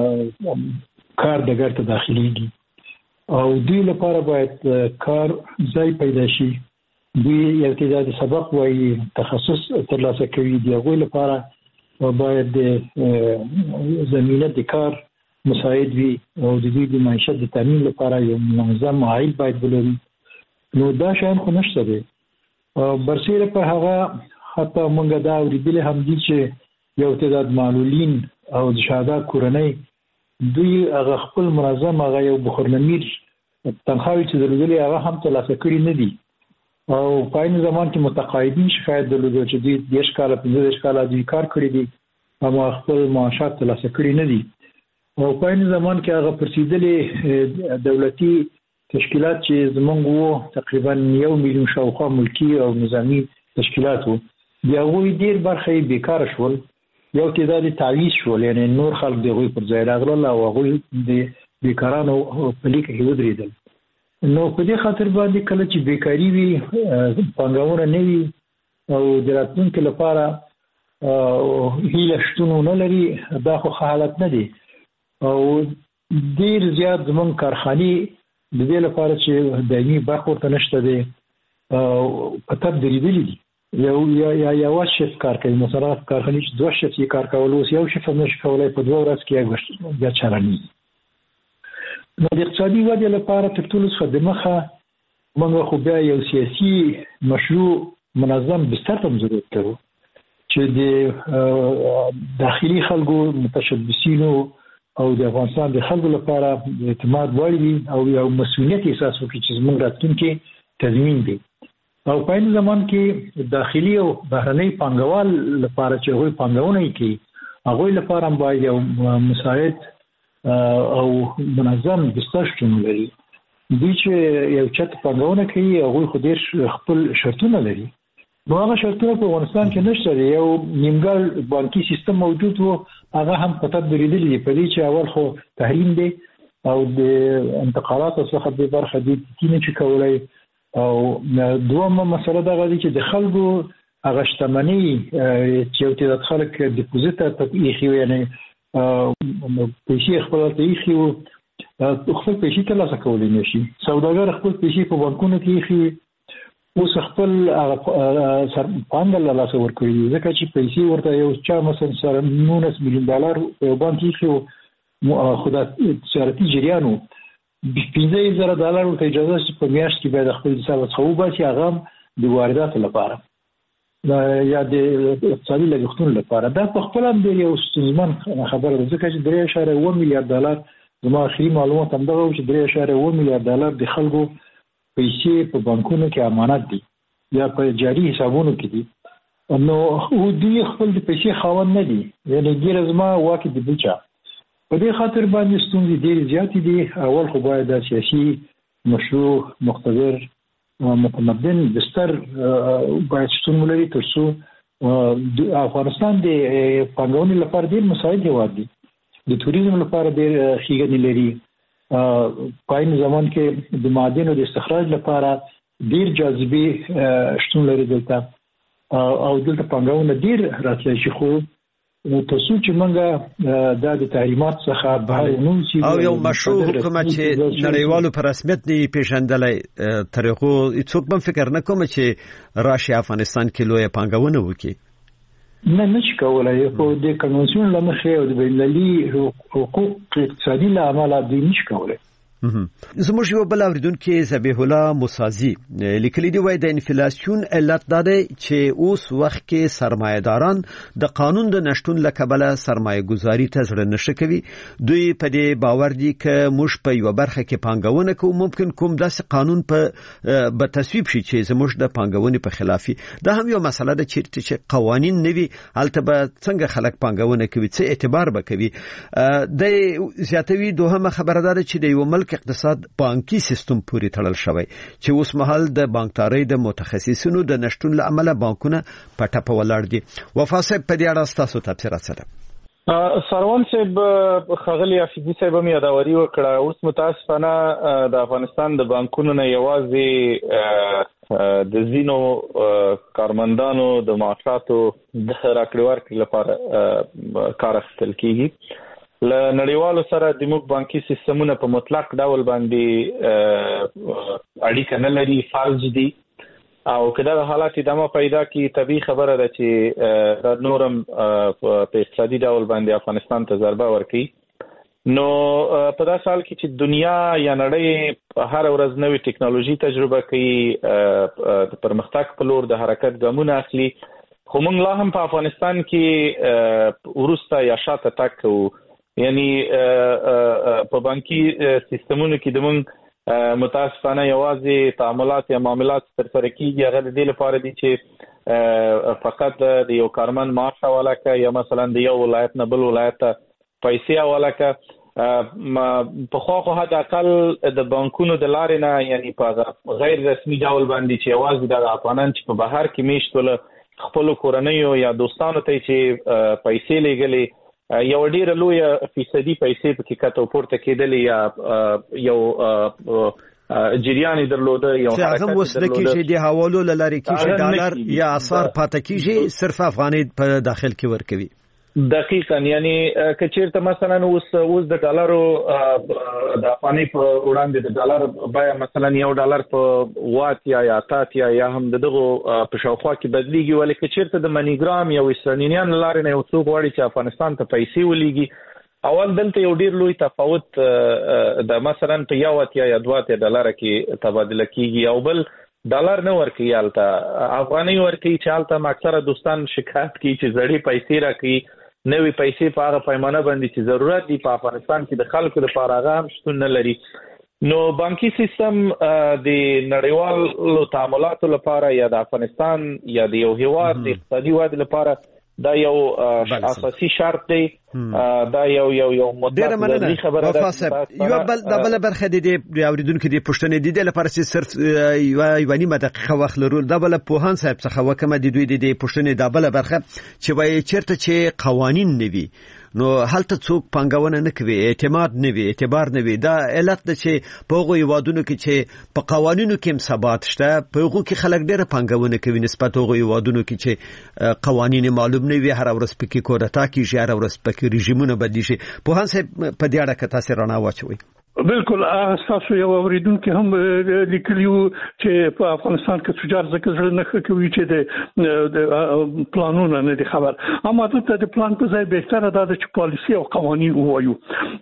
کار دګر ته داخليږي او دوی لپاره باید کار ځای پیدا شي. دوی یو تعداد سبق وایي تخصص ترلاسه کوي. دی هغوی لپاره باید زمینه د کار مساعد وي او د دوی د معیشت د تامین لپاره یو منظم عاید باید ولري. نو دا شان خو نشته دی. برسیره په هغه حتی مونږ دا اوریدل هم دي چې یو تعداد معلولین او د شهدا کورنۍ دوی هغه خپل منظم هغه یو بخورنمیر تنخواهی چې درلودلې هغه هم ترلاسه کړي نه دي او په این زمان کې متقاعدین شکایت درلوده چې دوی 10 کال 15 کال دوی کار کړی دي اما خپل معاشات ترلاسه کړي نه دي او په این زمان کې هغه پرسیدلې دولتي تشکیلات چې زمونږ وو تقریبا 1 میلیون شاوخوا ملکی او نظامی تشکیلات وو. دی هغوی ډیر برخه بیکار شول، یو تعداد تعویض شول، یعنی نور خلک دغوی پر ځای راغلل او هغوی د بیکارانو په لیکه کې ودرېدل. نو په دې خاطر باندې کله چې بیکاری وي، پانګونه نه وي او د راتلونکي لپاره هیله شتون نه لري، دا خو حالت نه دی او ډیر زیات زمونږ کارخانې د دې لپاره چې دایمي برخه ورته نشته دی او په تب درېدلې دي. یو شیفت کار کوي، مثلا کارخانې چې 2 شیفت کار کول اوس یو شیفت نشي کولای په 2 ورځې کې بیا چارني. نو د اقتصادي ودې لپاره تر ټولو څه د مخه موږ خو بیا یو سیاسي مشروع منظم بستر ته ضرورت لرو چې د داخلي خلکو متشبثینو او د افغانستان د خلکو لپاره اعتماد وړي او یو مسؤلیت احساس وکړي چې زموږ راتلونکي تضمین دي. او په این زمان کې داخلي او بهرنۍ پانګوال لپاره چې هغوی پانګونه کوي هغوی لپاره باید یو مساعد او منظم بستر شتون لري دوی چې یو چت پنګونه کوي هغه خو ډیر خپل شرطونه لري. نو هغه شرطونه په افغانستان کې نشته. یو نیمګړ بانکي سیستم موجود وو، هغه هم په تدریجي دی په دې چې اول خو تحریم دی او د انتقالاتو څخه به برخه دي چې کولای، او دومره مسله دا غوړي چې د خلکو هغه شتمنۍ چې یو تعداد خلک ډیپوزیټ ته ایښي، یعنی پیسې خپل ته ایښي وو، خپل پیسې ترلاسه کولی نشي. سوداګر خپل پیسې په بانکونو کې ایښي، اوس خپل پانګه له لاسه ورکوي، ځکه چې پیسې ورته یو چا مثلا سره $19 میلیون په یو بانک ایښي، خو دا تجارتي جریان و، $15,000 ورته اجازه چې په میاشت کې باید خپل حساب څخه وباسي، هغه د وارداتو لپاره یا د اقتصادي لګښتونو لپاره. دا په خپل هم د یو ستونزمن خبره ده، ځکه چې $3.1 میلیارډ زما اخري معلومات هم دغه چې $3.1 میلیارډ د خلکو پیسې په بانکونو کې امانت دي یا په جاري حسابونو کې دي. نو دوی خپل د پیسې خاوند نه دي، یعنی ګیره زما واکې د بچا. په دې خاطر باندې ستونزې ډېرې زیاتې دي. اول خو باید د سیاسي مشروع مقتدر متمدن بستر باید شتون ولري ترڅو افغانستان د پانګونې لپاره ډېر مساعد هېواد دی، د توریزم لپاره ډېر ښېګڼې لري. په عین زمان کې د معادنو د استخراج لپاره ډېر جاذبې شتون لري دلته، او دلته پانګونه ډېر راتلی شي. خو تاسو چې منګه د تحریمات څخه بهر ونوسي او یو مشروع حکومت چې نړیوالو په رسمیت دی پیژندلای، تر هغه هیڅوک هم فکر نه کوم چې راشي افغانستان کې لوی پانګونه وکړي. نه نشي کولای. خو د کنونسیون له مخې او د بینالمللي حقوق اقتصادي له امله دوی نشي کولای. زموږ یو بل اوریدونکو ذبیح الله موسازی لیکلي دی وای د انفلاسیون علت دا دی چې اوس وخت کې سرمایه‌داران د قانون د نشټون له کبله سرمایه گذاري ته ځړ نشي کوي. دوی په دې باور دي چې موږ په یو برخه کې پانګونه کوو، ممکن کوم داسې قانون به تصویب شي چې زموږ د پانګونې په خلافي. دا هم یو مسله ده چې قوانین نوي البته به څنګه خلک پانګونه کوي، څه اعتبار به کوي. د زیاتوي دوهمه خبردار چې د یو ملک اقتصاد بانکي سیستم پورې تړل شوی چې اوس مهال د بانکدارۍ د متخصصینو د نشټون له امله بانکونه په ټاپه ولاړ دي. وفا صاحب په دې اړه تاسو تفسیر څه؟ سروان صاحب خغلی حفیظي صاحب هم یادواري وکړه. اوس متاسفانه د افغانستان د بانکونو نه یوازې د زینو کارمندانو د معاشاتو د راکړې ورکړې لپاره کار اخیستل کیږي. له نړیوالو سره د موږ بانکي سیستمونه په مطلق ډول باندې اړیکه نه لري، فلج دي، او کله د حالات ادامه پیدا کی طبيعي خبره ده چې د نورم په اقتصادي ډول باندې افغانستان ته ضربه ورکړي. نو په داسې حال کې چې دنیا یا نړۍ هر ورځ نوې ټکنالوژي تجربه کوي، د پرمختګ په لور د حرکت ګامونه اخلي، خو موږ لا هم په افغانستان کې ورسته یا شاته تک کوو. یعنی په بانکي سیستمونو کې د موږ متاسفانه یوازې تعاملات یا معاملات ترسره کیږي، هغه د دې لپاره دي چې فقط د یو کارمند معاش حواله کړي یا مثلا د یو ولایت نه بل ولایت ته پیسې حواله کړي. په خو حد اقل د بانکونو د لارې نه، یعنی په غیر رسمي ډول باندې چې یوازې د افغانان چې په بهر کې میشت ول خپل کورنیو یا دوستانو ته چې پیسې لګلې، یو ډیره لوی فیصدي پیسې په کې کته پورته کېدلې یا یو جریان درلوده، یو حرکت درلوده. وسله کې د حوالو لارې کې ډالر یا اسعار پاتې کیږي، صرف افغاني په داخل کې ورکوي. دقیقاً، یعنی کچیرته مثلا اوس د ډالرو د افغاني په وړاندې د ډالر بیه مثلا $1 په وات یا تاتیا یا هم دغه په شاوخوا کې بدلیږي، ولې کچیرته د منیګرام یا وسترنینیان لارې نه یو څو غواړي چې افغانستان ته پیسې ولېږي، اول دلته یو ډیر لوی تفاوت د مثلا په $1 یا $2 کې تبادله کیږي، او بل ډالر نه ورکوي، البته افغاني ورکوي چې البته اکثره دوستان شکایت کوي چې زړې پیسې راکړي، نوې پیسې په هغه پیمانه باندې چې ضرورت دي په افغانستان کې د خلکو لپاره هغه هم شتون نه لري. نو بانکي سیستم د نړیوالو تعاملاتو لپاره یا د افغانستان یا د یو هیواد د اقتصادي ودې لپاره دا یو اساسي شرط دی دا یو مطلق ضروري خبره ده یو بل برخه دي اوریدونکو دي پښتنې دي د لپاره صرف یو نیمه دقیقه وخت لرو دا بل پوهان صاحب څخه وکمه دي دوی دي پښتنې دا بل برخه چې وایي چیرته چې قوانین نوي نو هلته څوک پنګونه نه کوي اعتماد نه وي اعتبار نه وي دا علت ده چې په هغو هیوادونو کې چې په قوانینو کې هم ثبات شته په هغو کې خلک ډېره پنګونه کوي نسبت هغو هیوادونو کې چې قوانین معلوم نه وي هر ورځ پکې کودتا کیږي هر ورځ پکې رژیمونه بدلیږي پوهان صاحب په دې اړه که تاسو رڼا واچوئ بالکل تاسو یو اوریدونکو هم لیکلیو چې په افغانستان کې تجار ځکه ځل نه کوي چې د پلانونه نه دي خبر اما د پلان په ځای بهتره ده چې پالیسي او قوانين وایو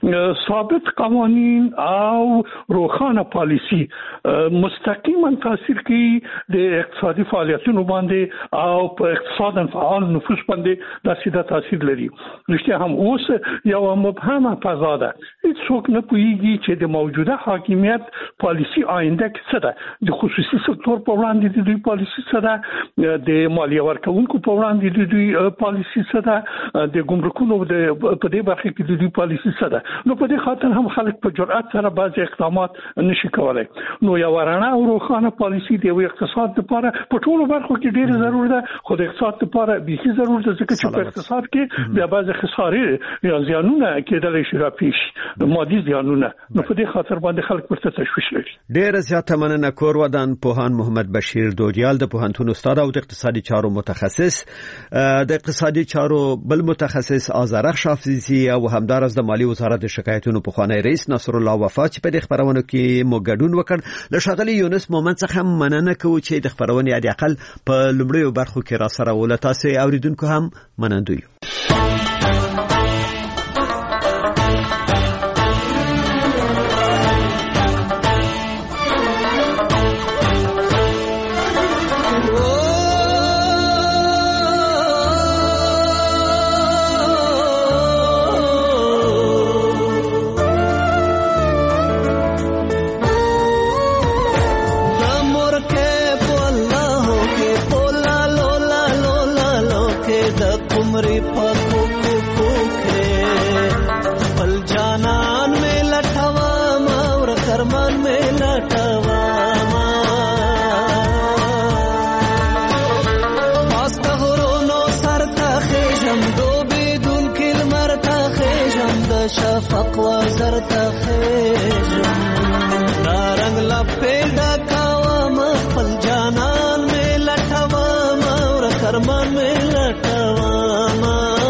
ثابت قوانين او روښانه پالیسي مستقیما تاثیر کوي د اقتصادي فعالیتونو باندې او په اقتصاد فعال نفوس باندې د سیده تاثیر لري رښتیا هم اوس یو مبهمه فضا ده هیڅوک نه پوهیږي چې د موجوده حاکمیت پالیسي آینده کې څه ده د خصوصي سکتور په وړاندې د دوی پالیسي څه ده د مالیه ورکوونکو په وړاندې د دوی پالیسي څه ده د ګمرکونو په دې برخه کې د دوی پالیسي څه ده نو په دې خاطر هم خلک په جرأت سره بعض اقدامات نشي کولای نو یو رڼا او روښانه پالیسي د اقتصاد لپاره په ټولو برخو کې ډېر ضروري ده خو د اقتصاد لپاره به ضروري ده ځکه چې په اقتصاد کې بیا بعض خسارې یا زیانونه کېدلی شي راپېښ مادي زیانونه نو په دې خاطر باندې خلک ورته تشویش لري ډېر زیاته مننه کور ودان پوهان محمد بشیر دوریال د پوهنتون استاد او د اقتصادي چارو متخصص د اقتصادي چارو بل متخصص آذرخ شافعی او همدارس د مالی وزارت د شکایتونو په خوانی رئیس نصر الله وفا چې په دې خبرونه کې مو ګډون وکړ له شغلی یونس مومن څخه مننه کوو چې د خبرونه عادي اقل په لومړیو برخو کې را سره ولتاسي اوریدونکو هم منندوی شفق وزر تخیجم نارنگ لپیدا کاوام خپل جانان میں لټوام اور کرمان میں لټوام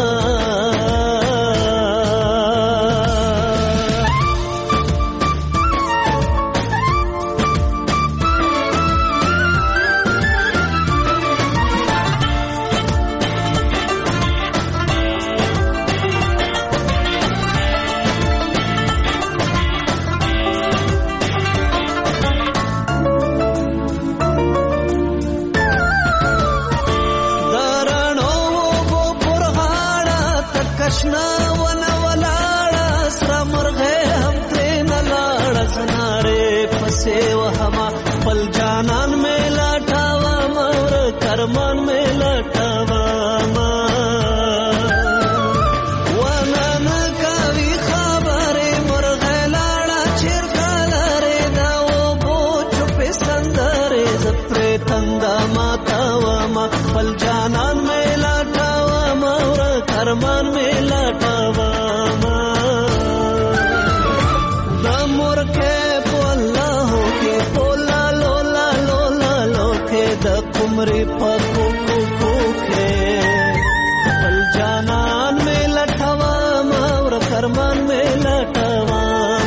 عمرې پکو کو کې بل جانان مې لټوام اور کرمان مې لټوام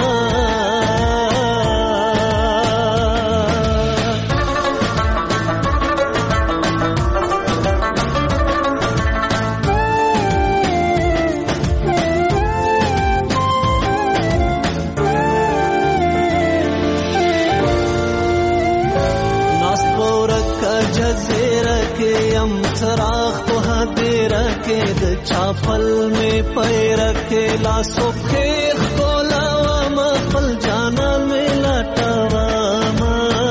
چاپل میں پیر کے لاسو خیر کولاوام خپل جانان میں لټوام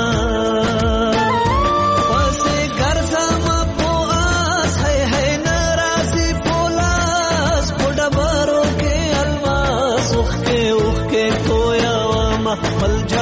پسې ګرځم په آس هي نه مخبل